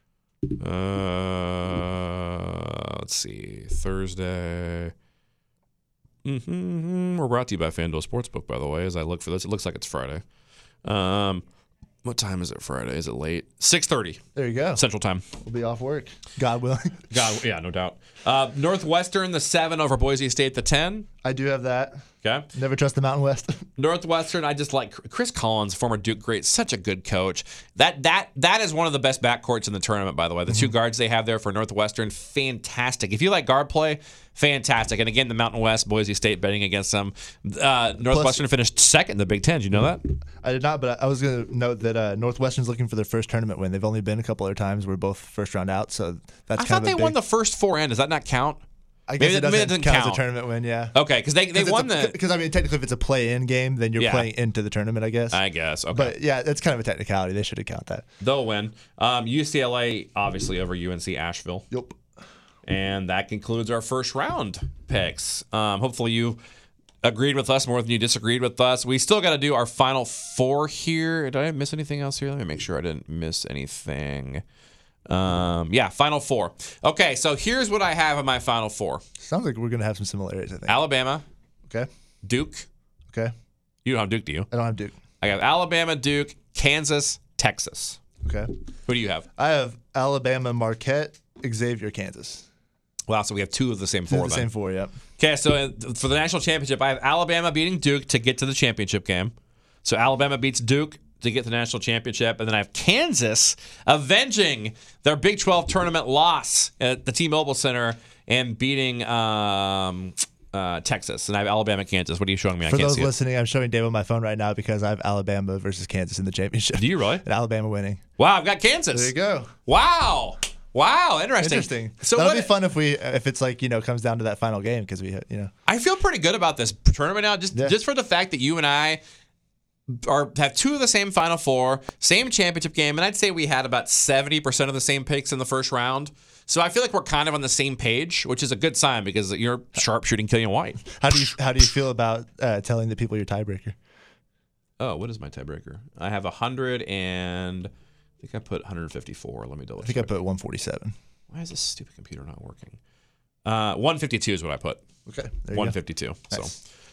Right. Let's see. Thursday. We're brought to you by FanDuel Sportsbook, by the way, as I look for this. It looks like it's Friday. What time is it Friday? Is it late? 6:30. There you go. Central Time. We'll be off work. God willing. Yeah, no doubt. Northwestern, the 7 over Boise State, the 10. I do have that. Okay. Never trust the Mountain West. Northwestern, I just like Chris Collins, former Duke great, such a good coach. That is one of the best backcourts in the tournament, by the way. The two guards they have there for Northwestern, fantastic. If you like guard play, fantastic. And again, the Mountain West, Boise State betting against them. Northwestern finished second in the Big Ten. Did you know that? I did not, but I was going to note that Northwestern's looking for their first tournament win. They've only been a couple other times. We're both first round out, so that's I thought they won the first 4 in. Does that not count? I guess maybe it doesn't count as a tournament win, yeah. Okay, because they won because I mean, technically, if it's a play-in game, then you're playing into the tournament, I guess. Okay. But yeah, that's kind of a technicality. They should account that. They'll win. UCLA, obviously, over UNC Asheville. Yep. And that concludes our first round picks. Hopefully you agreed with us more than you disagreed with us. We still got to do our final 4 here. Did I miss anything else here? Let me make sure I didn't miss anything. Final 4. Okay, so here's what I have in my final 4. Sounds like we're going to have some similarities, I think. Alabama. Okay. Duke. Okay. You don't have Duke, do you? I don't have Duke. I got Alabama, Duke, Kansas, Texas. Okay. Who do you have? I have Alabama, Marquette, Xavier, Kansas. Wow, so we have 2 of the same 4 then. The same 4, yep. Okay, so for the national championship, I have Alabama beating Duke to get to the championship game. So Alabama beats Duke to get to the national championship. And then I have Kansas avenging their Big 12 tournament loss at the T-Mobile Center and beating Texas. And I have Alabama, Kansas. What are you showing me? For those listening, I'm showing Dave on my phone right now because I have Alabama versus Kansas in the championship. Do you really? And Alabama winning. Wow, I've got Kansas. There you go. Wow, interesting. So that'll be fun if it's like, comes down to that final game because I feel pretty good about this tournament now, just for the fact that you and I have 2 of the same Final 4, same championship game, and I'd say we had about 70% of the same picks in the first round. So I feel like we're kind of on the same page, which is a good sign because you're sharpshooting Killian White. How do you feel about telling the people your tiebreaker? Oh, what is my tiebreaker? I have 100 and I think I put 154. Let me double check. I think I put 147. Why is this stupid computer not working? 152 is what I put. Okay. 152. Nice. So.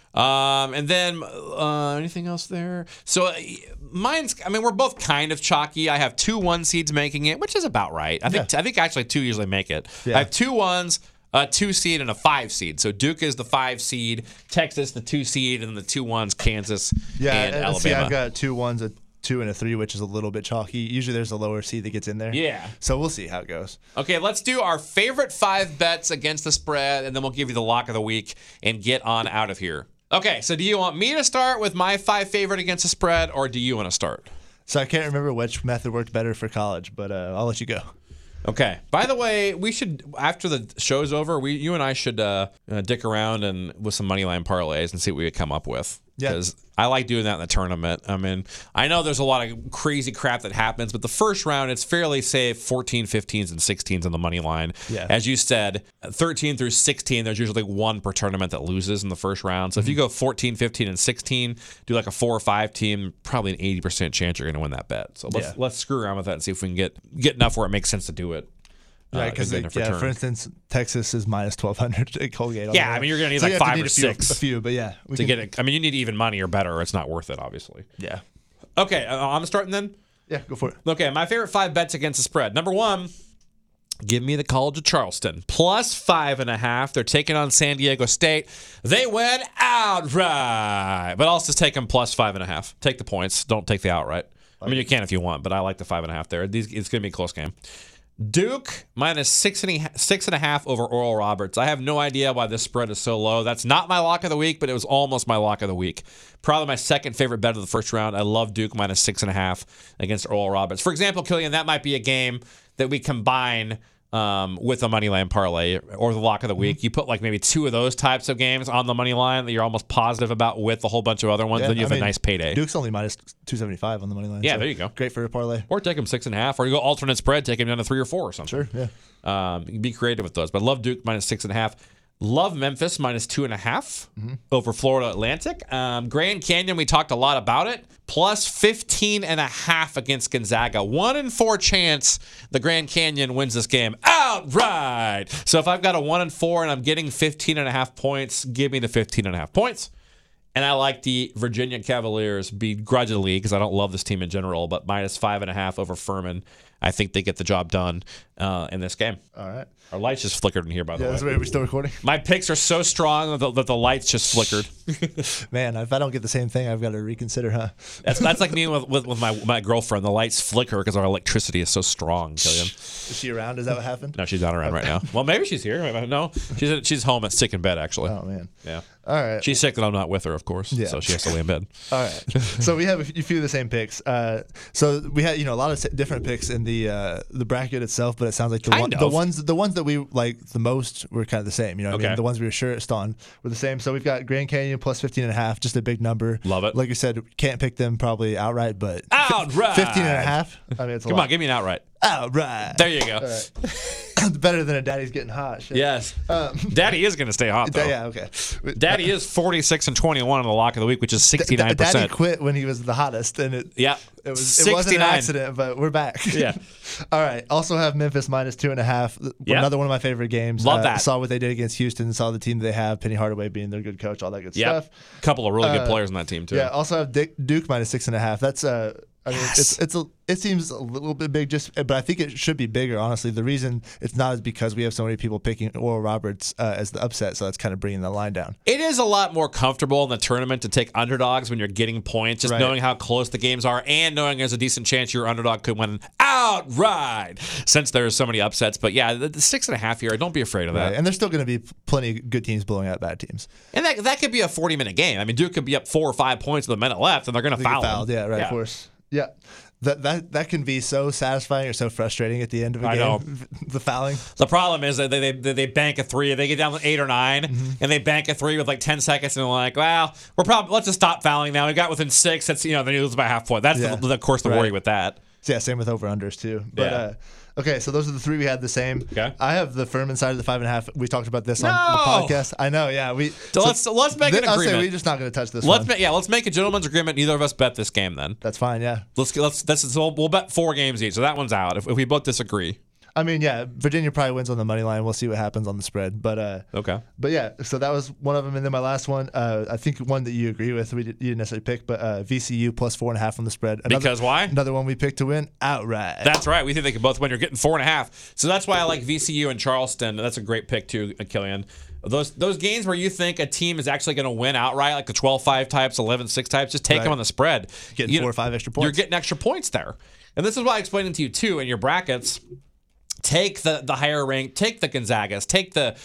And then anything else there? So we're both kind of chalky. I have 2 1 seeds making it, which is about right. I think actually 2 usually make it. Yeah. I have 2 1s, a 2 seed, and a 5 seed. So Duke is the 5 seed, Texas the 2 seed, and the 2 1s, Kansas and Alabama. See, I've got 2 1s, a 2 and a 3, which is a little bit chalky. Usually there's a lower seed that gets in there. Yeah. So we'll see how it goes. Okay, let's do our favorite 5 bets against the spread, and then we'll give you the lock of the week and get on out of here. Okay, so do you want me to start with my 5 favorite against the spread, or do you want to start? So I can't remember which method worked better for college, but I'll let you go. Okay. By the way, we should, after the show's over, you and I should dick around and with some moneyline parlays and see what we could come up with. Because I like doing that in the tournament. I mean, I know there's a lot of crazy crap that happens, but the first round, it's fairly safe 14, 15s, and 16s on the money line. Yeah. As you said, 13 through 16, there's usually 1 per tournament that loses in the first round. So if you go 14, 15, and 16, do like a 4 or 5 team, probably an 80% chance you're going to win that bet. So let's screw around with that and see if we can get enough where it makes sense to do it. Right, because for instance, Texas is minus 1,200 at Colgate. Yeah, I mean, you're going to need like 5 or 6. A few, but yeah. Get it. I mean, you need even money or better, or it's not worth it, obviously. Yeah. Okay, I'm starting then? Yeah, go for it. Okay, my favorite 5 bets against the spread. Number 1, Give me the College of Charleston. Plus 5.5. They're taking on San Diego State. They win outright. But I'll just take them plus 5.5. Take the points. Don't take the outright. I mean, you can if you want, but I like the 5.5 there. It's going to be a close game. Duke minus 6.5 over Oral Roberts. I have no idea why this spread is so low. That's not my lock of the week, but it was almost my lock of the week. Probably my second favorite bet of the first round. I love Duke minus 6.5 against Oral Roberts. For example, Killian, that might be a game that we combine with a moneyline parlay or the lock of the week. You put like maybe two of those types of games on the money line that you're almost positive about with a whole bunch of other ones. Then you have a nice payday. Duke's only minus 275 on the money line. Yeah, so there you go. Great for a parlay. Or take them 6.5, or you go alternate spread, take them down to 3 or 4 or something. Sure, yeah. You can be creative with those. But love Duke minus 6.5. Love Memphis minus 2.5 over Florida Atlantic. Grand Canyon, we talked a lot about it. Plus 15.5 against Gonzaga. 1 in 4 chance the Grand Canyon wins this game outright. So if I've got a 1 in 4 and I'm getting 15.5 points, give me the 15.5 points. And I like the Virginia Cavaliers begrudgingly because I don't love this team in general, but minus 5.5 over Furman. I think they get the job done in this game. All right. Our lights just flickered in here, by the way. That's right. We're still recording. My picks are so strong that the lights just flickered. Man, if I don't get the same thing, I've got to reconsider, huh? That's like me with my girlfriend. The lights flicker because our electricity is so strong, Killian. Is she around? Is that what happened? No, she's not around right now. Well, maybe she's here. No, she's home and sick in bed, actually. Oh, man. Yeah. All right. She's sick that I'm not with her, of course. Yeah. So she has to lay in bed. All right. So we have a few of the same picks. So we had a lot of different picks in the bracket itself, but it sounds like the ones that we like the most were kind of the same. You know what I mean? The ones we were surest on were the same. So we've got Grand Canyon plus 15.5, just a big number. Love it. Like you said, can't pick them probably outright, but outright 15.5. I mean, it's a lot. Come on, give me an outright. Outright. There you go. Right. Better than a daddy's getting hot. Shit. Yes. Daddy is going to stay hot, though. Yeah, okay. Daddy is 46-21 on the lock of the week, which is 69%. Daddy quit when he was the hottest, and it wasn't an accident, but we're back. Yeah. All right. Also have Memphis minus 2.5. Yep. Another one of my favorite games. Love that. Saw what they did against Houston. Saw the team they have. Penny Hardaway being their good coach. All that good stuff. A couple of really good players on that team too. Yeah. Also have Duke minus 6.5. That's I mean, it seems a little bit big, but I think it should be bigger. Honestly, the reason it's not is because we have so many people picking Oral Roberts as the upset, so that's kind of bringing the line down. It is a lot more comfortable in the tournament to take underdogs when you're getting points, just knowing how close the games are and knowing there's a decent chance your underdog could win outright. Since there's so many upsets, but yeah, the 6.5 here, don't be afraid of that. Right. And there's still going to be plenty of good teams blowing out bad teams. And that could be a 40-minute game. I mean, Duke could be up 4 or 5 points with a minute left, and they're going to foul them. Yeah, right. Of course. Yeah, that can be so satisfying or so frustrating at the end of a game. Know. The fouling. The problem is that they bank a 3. They get down to 8 or 9, and they bank a 3 with like 10 seconds, and they're like, "Well, let's just stop fouling now. We got within 6. That's then you lose by half point. That's of course the worry with that. Yeah, same with over-unders too. But okay, so those are the 3 we had the same. Okay. I have the Furman side of the 5.5. We talked about this on the podcast. I know, yeah. Let's make an agreement. I'll say we're just not going to touch this one. Let's make a gentleman's agreement. Neither of us bet this game then. That's fine, yeah. We'll bet 4 games each, so that one's out if we both disagree. I mean, yeah, Virginia probably wins on the money line. We'll see what happens on the spread. But okay. But yeah, so that was one of them. And then my last one, I think one that you agree with, you didn't necessarily pick, but VCU plus 4.5 on the spread. Because why? Another one we picked to win outright. That's right. We think they can both win. You're getting 4.5. So that's why I like VCU and Charleston. That's a great pick too, Killian. Those games where you think a team is actually going to win outright, like the 12-5 types, 11-6 types, just take them on the spread. Getting 4 or 5 extra points. You're getting extra points there. And this is why I explained it to you too in your brackets. Take the higher rank, take the Gonzagas, take the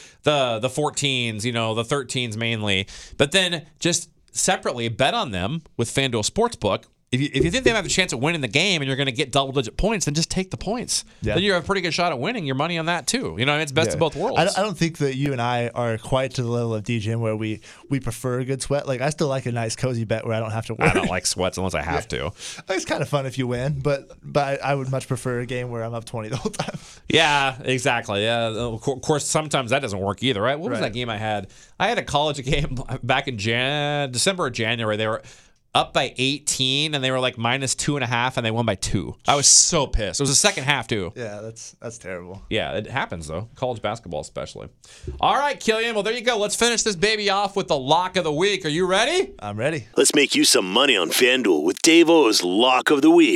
14s, the 13s mainly, but then just separately bet on them with FanDuel Sportsbook. If you think they have a chance of winning the game and you're going to get double-digit points, then just take the points. Yeah. Then you have a pretty good shot at winning your money on that too. It's best of both worlds. I don't think that you and I are quite to the level of DJing where we prefer a good sweat. Like I still like a nice cozy bet where I don't have to worry. I don't like sweats unless I have to. It's kind of fun if you win, but I would much prefer a game where I'm up 20 the whole time. Yeah, exactly. Yeah, of course sometimes that doesn't work either, right? What was that game I had? I had a college game back in December or January. They were up by 18, and they were like minus 2.5, and they won by 2. I was so pissed. It was the second half too. Yeah, that's terrible. Yeah, it happens though. College basketball especially. All right, Killian. Well, there you go. Let's finish this baby off with the lock of the week. Are you ready? I'm ready. Let's make you some money on FanDuel with Dave O's Lock of the Week.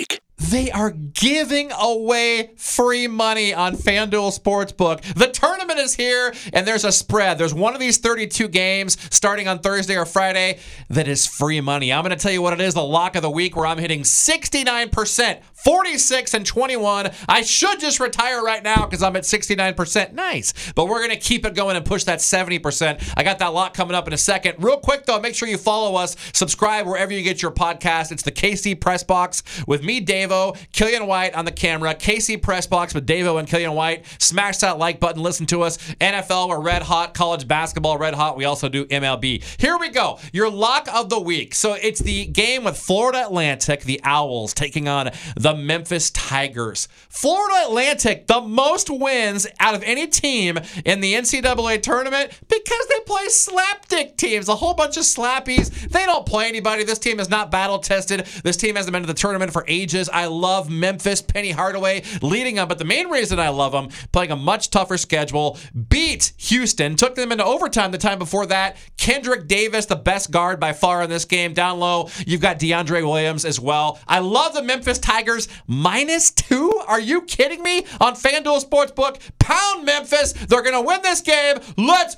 They are giving away free money on FanDuel Sportsbook. The tournament is here, and there's a spread. There's one of these 32 games starting on Thursday or Friday that is free money. I'm going to tell you what it is, the lock of the week, where I'm hitting 69%, 46 and 21. I should just retire right now because I'm at 69%. Nice. But we're going to keep it going and push that 70%. I got that lock coming up in a second. Real quick, though, make sure you follow us. Subscribe wherever you get your podcast. It's the KC Press Box with me, Davo, Killian White on the camera. KC Press Box with Davo and Killian White. Smash that like button. Listen to us. NFL, we're red hot. College basketball, red hot. We also do MLB. Here we go. Your lock of the week. So it's the game with Florida Atlantic, the Owls, taking on the Memphis Tigers. Florida Atlantic, the most wins out of any team in the NCAA tournament because they play slapdick teams. A whole bunch of slappies. They don't play anybody. This team is not battle tested. This team hasn't been to the tournament for ages. I love Memphis. Penny Hardaway leading them, but the main reason I love them, playing a much tougher schedule, beat Houston, took them into overtime the time before that. Kendrick Davis, the best guard by far in this game. Down low, you've got DeAndre Williams as well. I love the Memphis Tigers. -2? Are you kidding me? On FanDuel Sportsbook, pound Memphis. They're going to win this game. Let's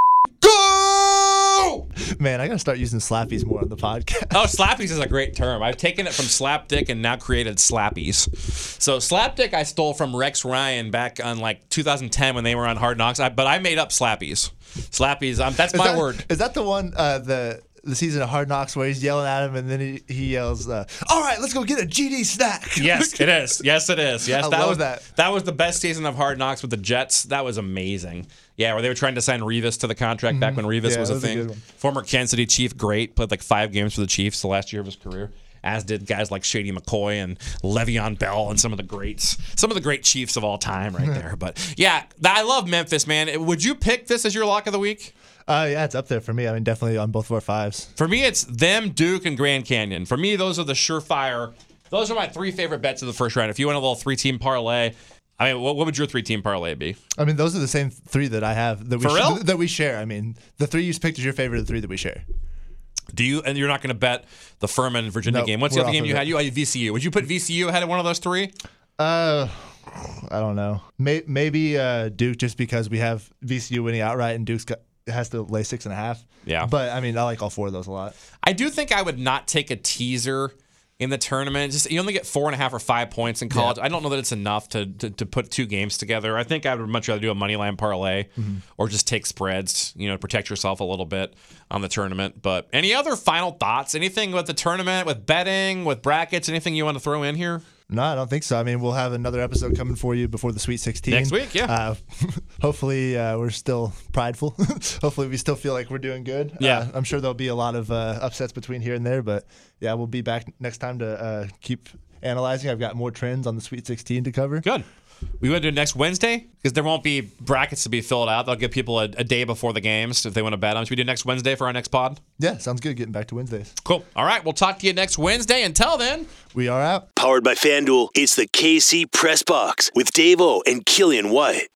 go! Man, I got to start using slappies more on the podcast. Oh, slappies is a great term. I've taken it from slapdick and now created slappies. So slapdick I stole from Rex Ryan back on like 2010 when they were on Hard Knocks. But I made up slappies. Slappies, that's my word. Is that the one, the season of Hard Knocks where he's yelling at him and then he yells, all right, let's go get a GD snack. Yes, it is. Yes, it is. Yes, I love that. That was the best season of Hard Knocks with the Jets. That was amazing. Yeah, where they were trying to sign Revis to the contract back when Revis was a thing. Former Kansas City Chief, great. Played like 5 games for the Chiefs the last year of his career. As did guys like Shady McCoy and Le'Veon Bell and some of the greats. Some of the great Chiefs of all time right there. But yeah, I love Memphis, man. Would you pick this as your lock of the week? Yeah, it's up there for me. I mean, definitely on both of our 5s. For me, it's them, Duke, and Grand Canyon. For me, those are the surefire. Those are my 3 favorite bets of the first round. If you want a little 3-team parlay, I mean, what would your 3-team parlay be? I mean, those are the same 3 that I have that we share. I mean, the 3 you picked is your favorite of the 3 that we share. Do you? And you're not going to bet the Furman Virginia game. What's the other game you had? You had VCU. Would you put VCU ahead of one of those 3? I don't know. Maybe Duke, just because we have VCU winning outright and Duke's has to lay 6.5. Yeah. But I mean, I like all 4 of those a lot. I do think I would not take a teaser in the tournament. Just you only get 4.5 or 5 points in college. Yeah. I don't know that it's enough to put 2 games together. I think I would much rather do a money line parlay or just take spreads, protect yourself a little bit on the tournament. But any other final thoughts? Anything with the tournament, with betting, with brackets, anything you want to throw in here? No, I don't think so. I mean, we'll have another episode coming for you before the Sweet 16. Next week, yeah. Hopefully, we're still prideful. Hopefully, we still feel like we're doing good. Yeah. I'm sure there'll be a lot of upsets between here and there, but yeah, we'll be back next time to keep analyzing. I've got more trends on the Sweet 16 to cover. Good. We want to do it next Wednesday because there won't be brackets to be filled out. They'll give people a day before the games if they want to bet them. Should we do next Wednesday for our next pod? Yeah, sounds good. Getting back to Wednesdays. Cool. All right. We'll talk to you next Wednesday. Until then, we are out. Powered by FanDuel, it's the KC Press Box with Davo and Killian White.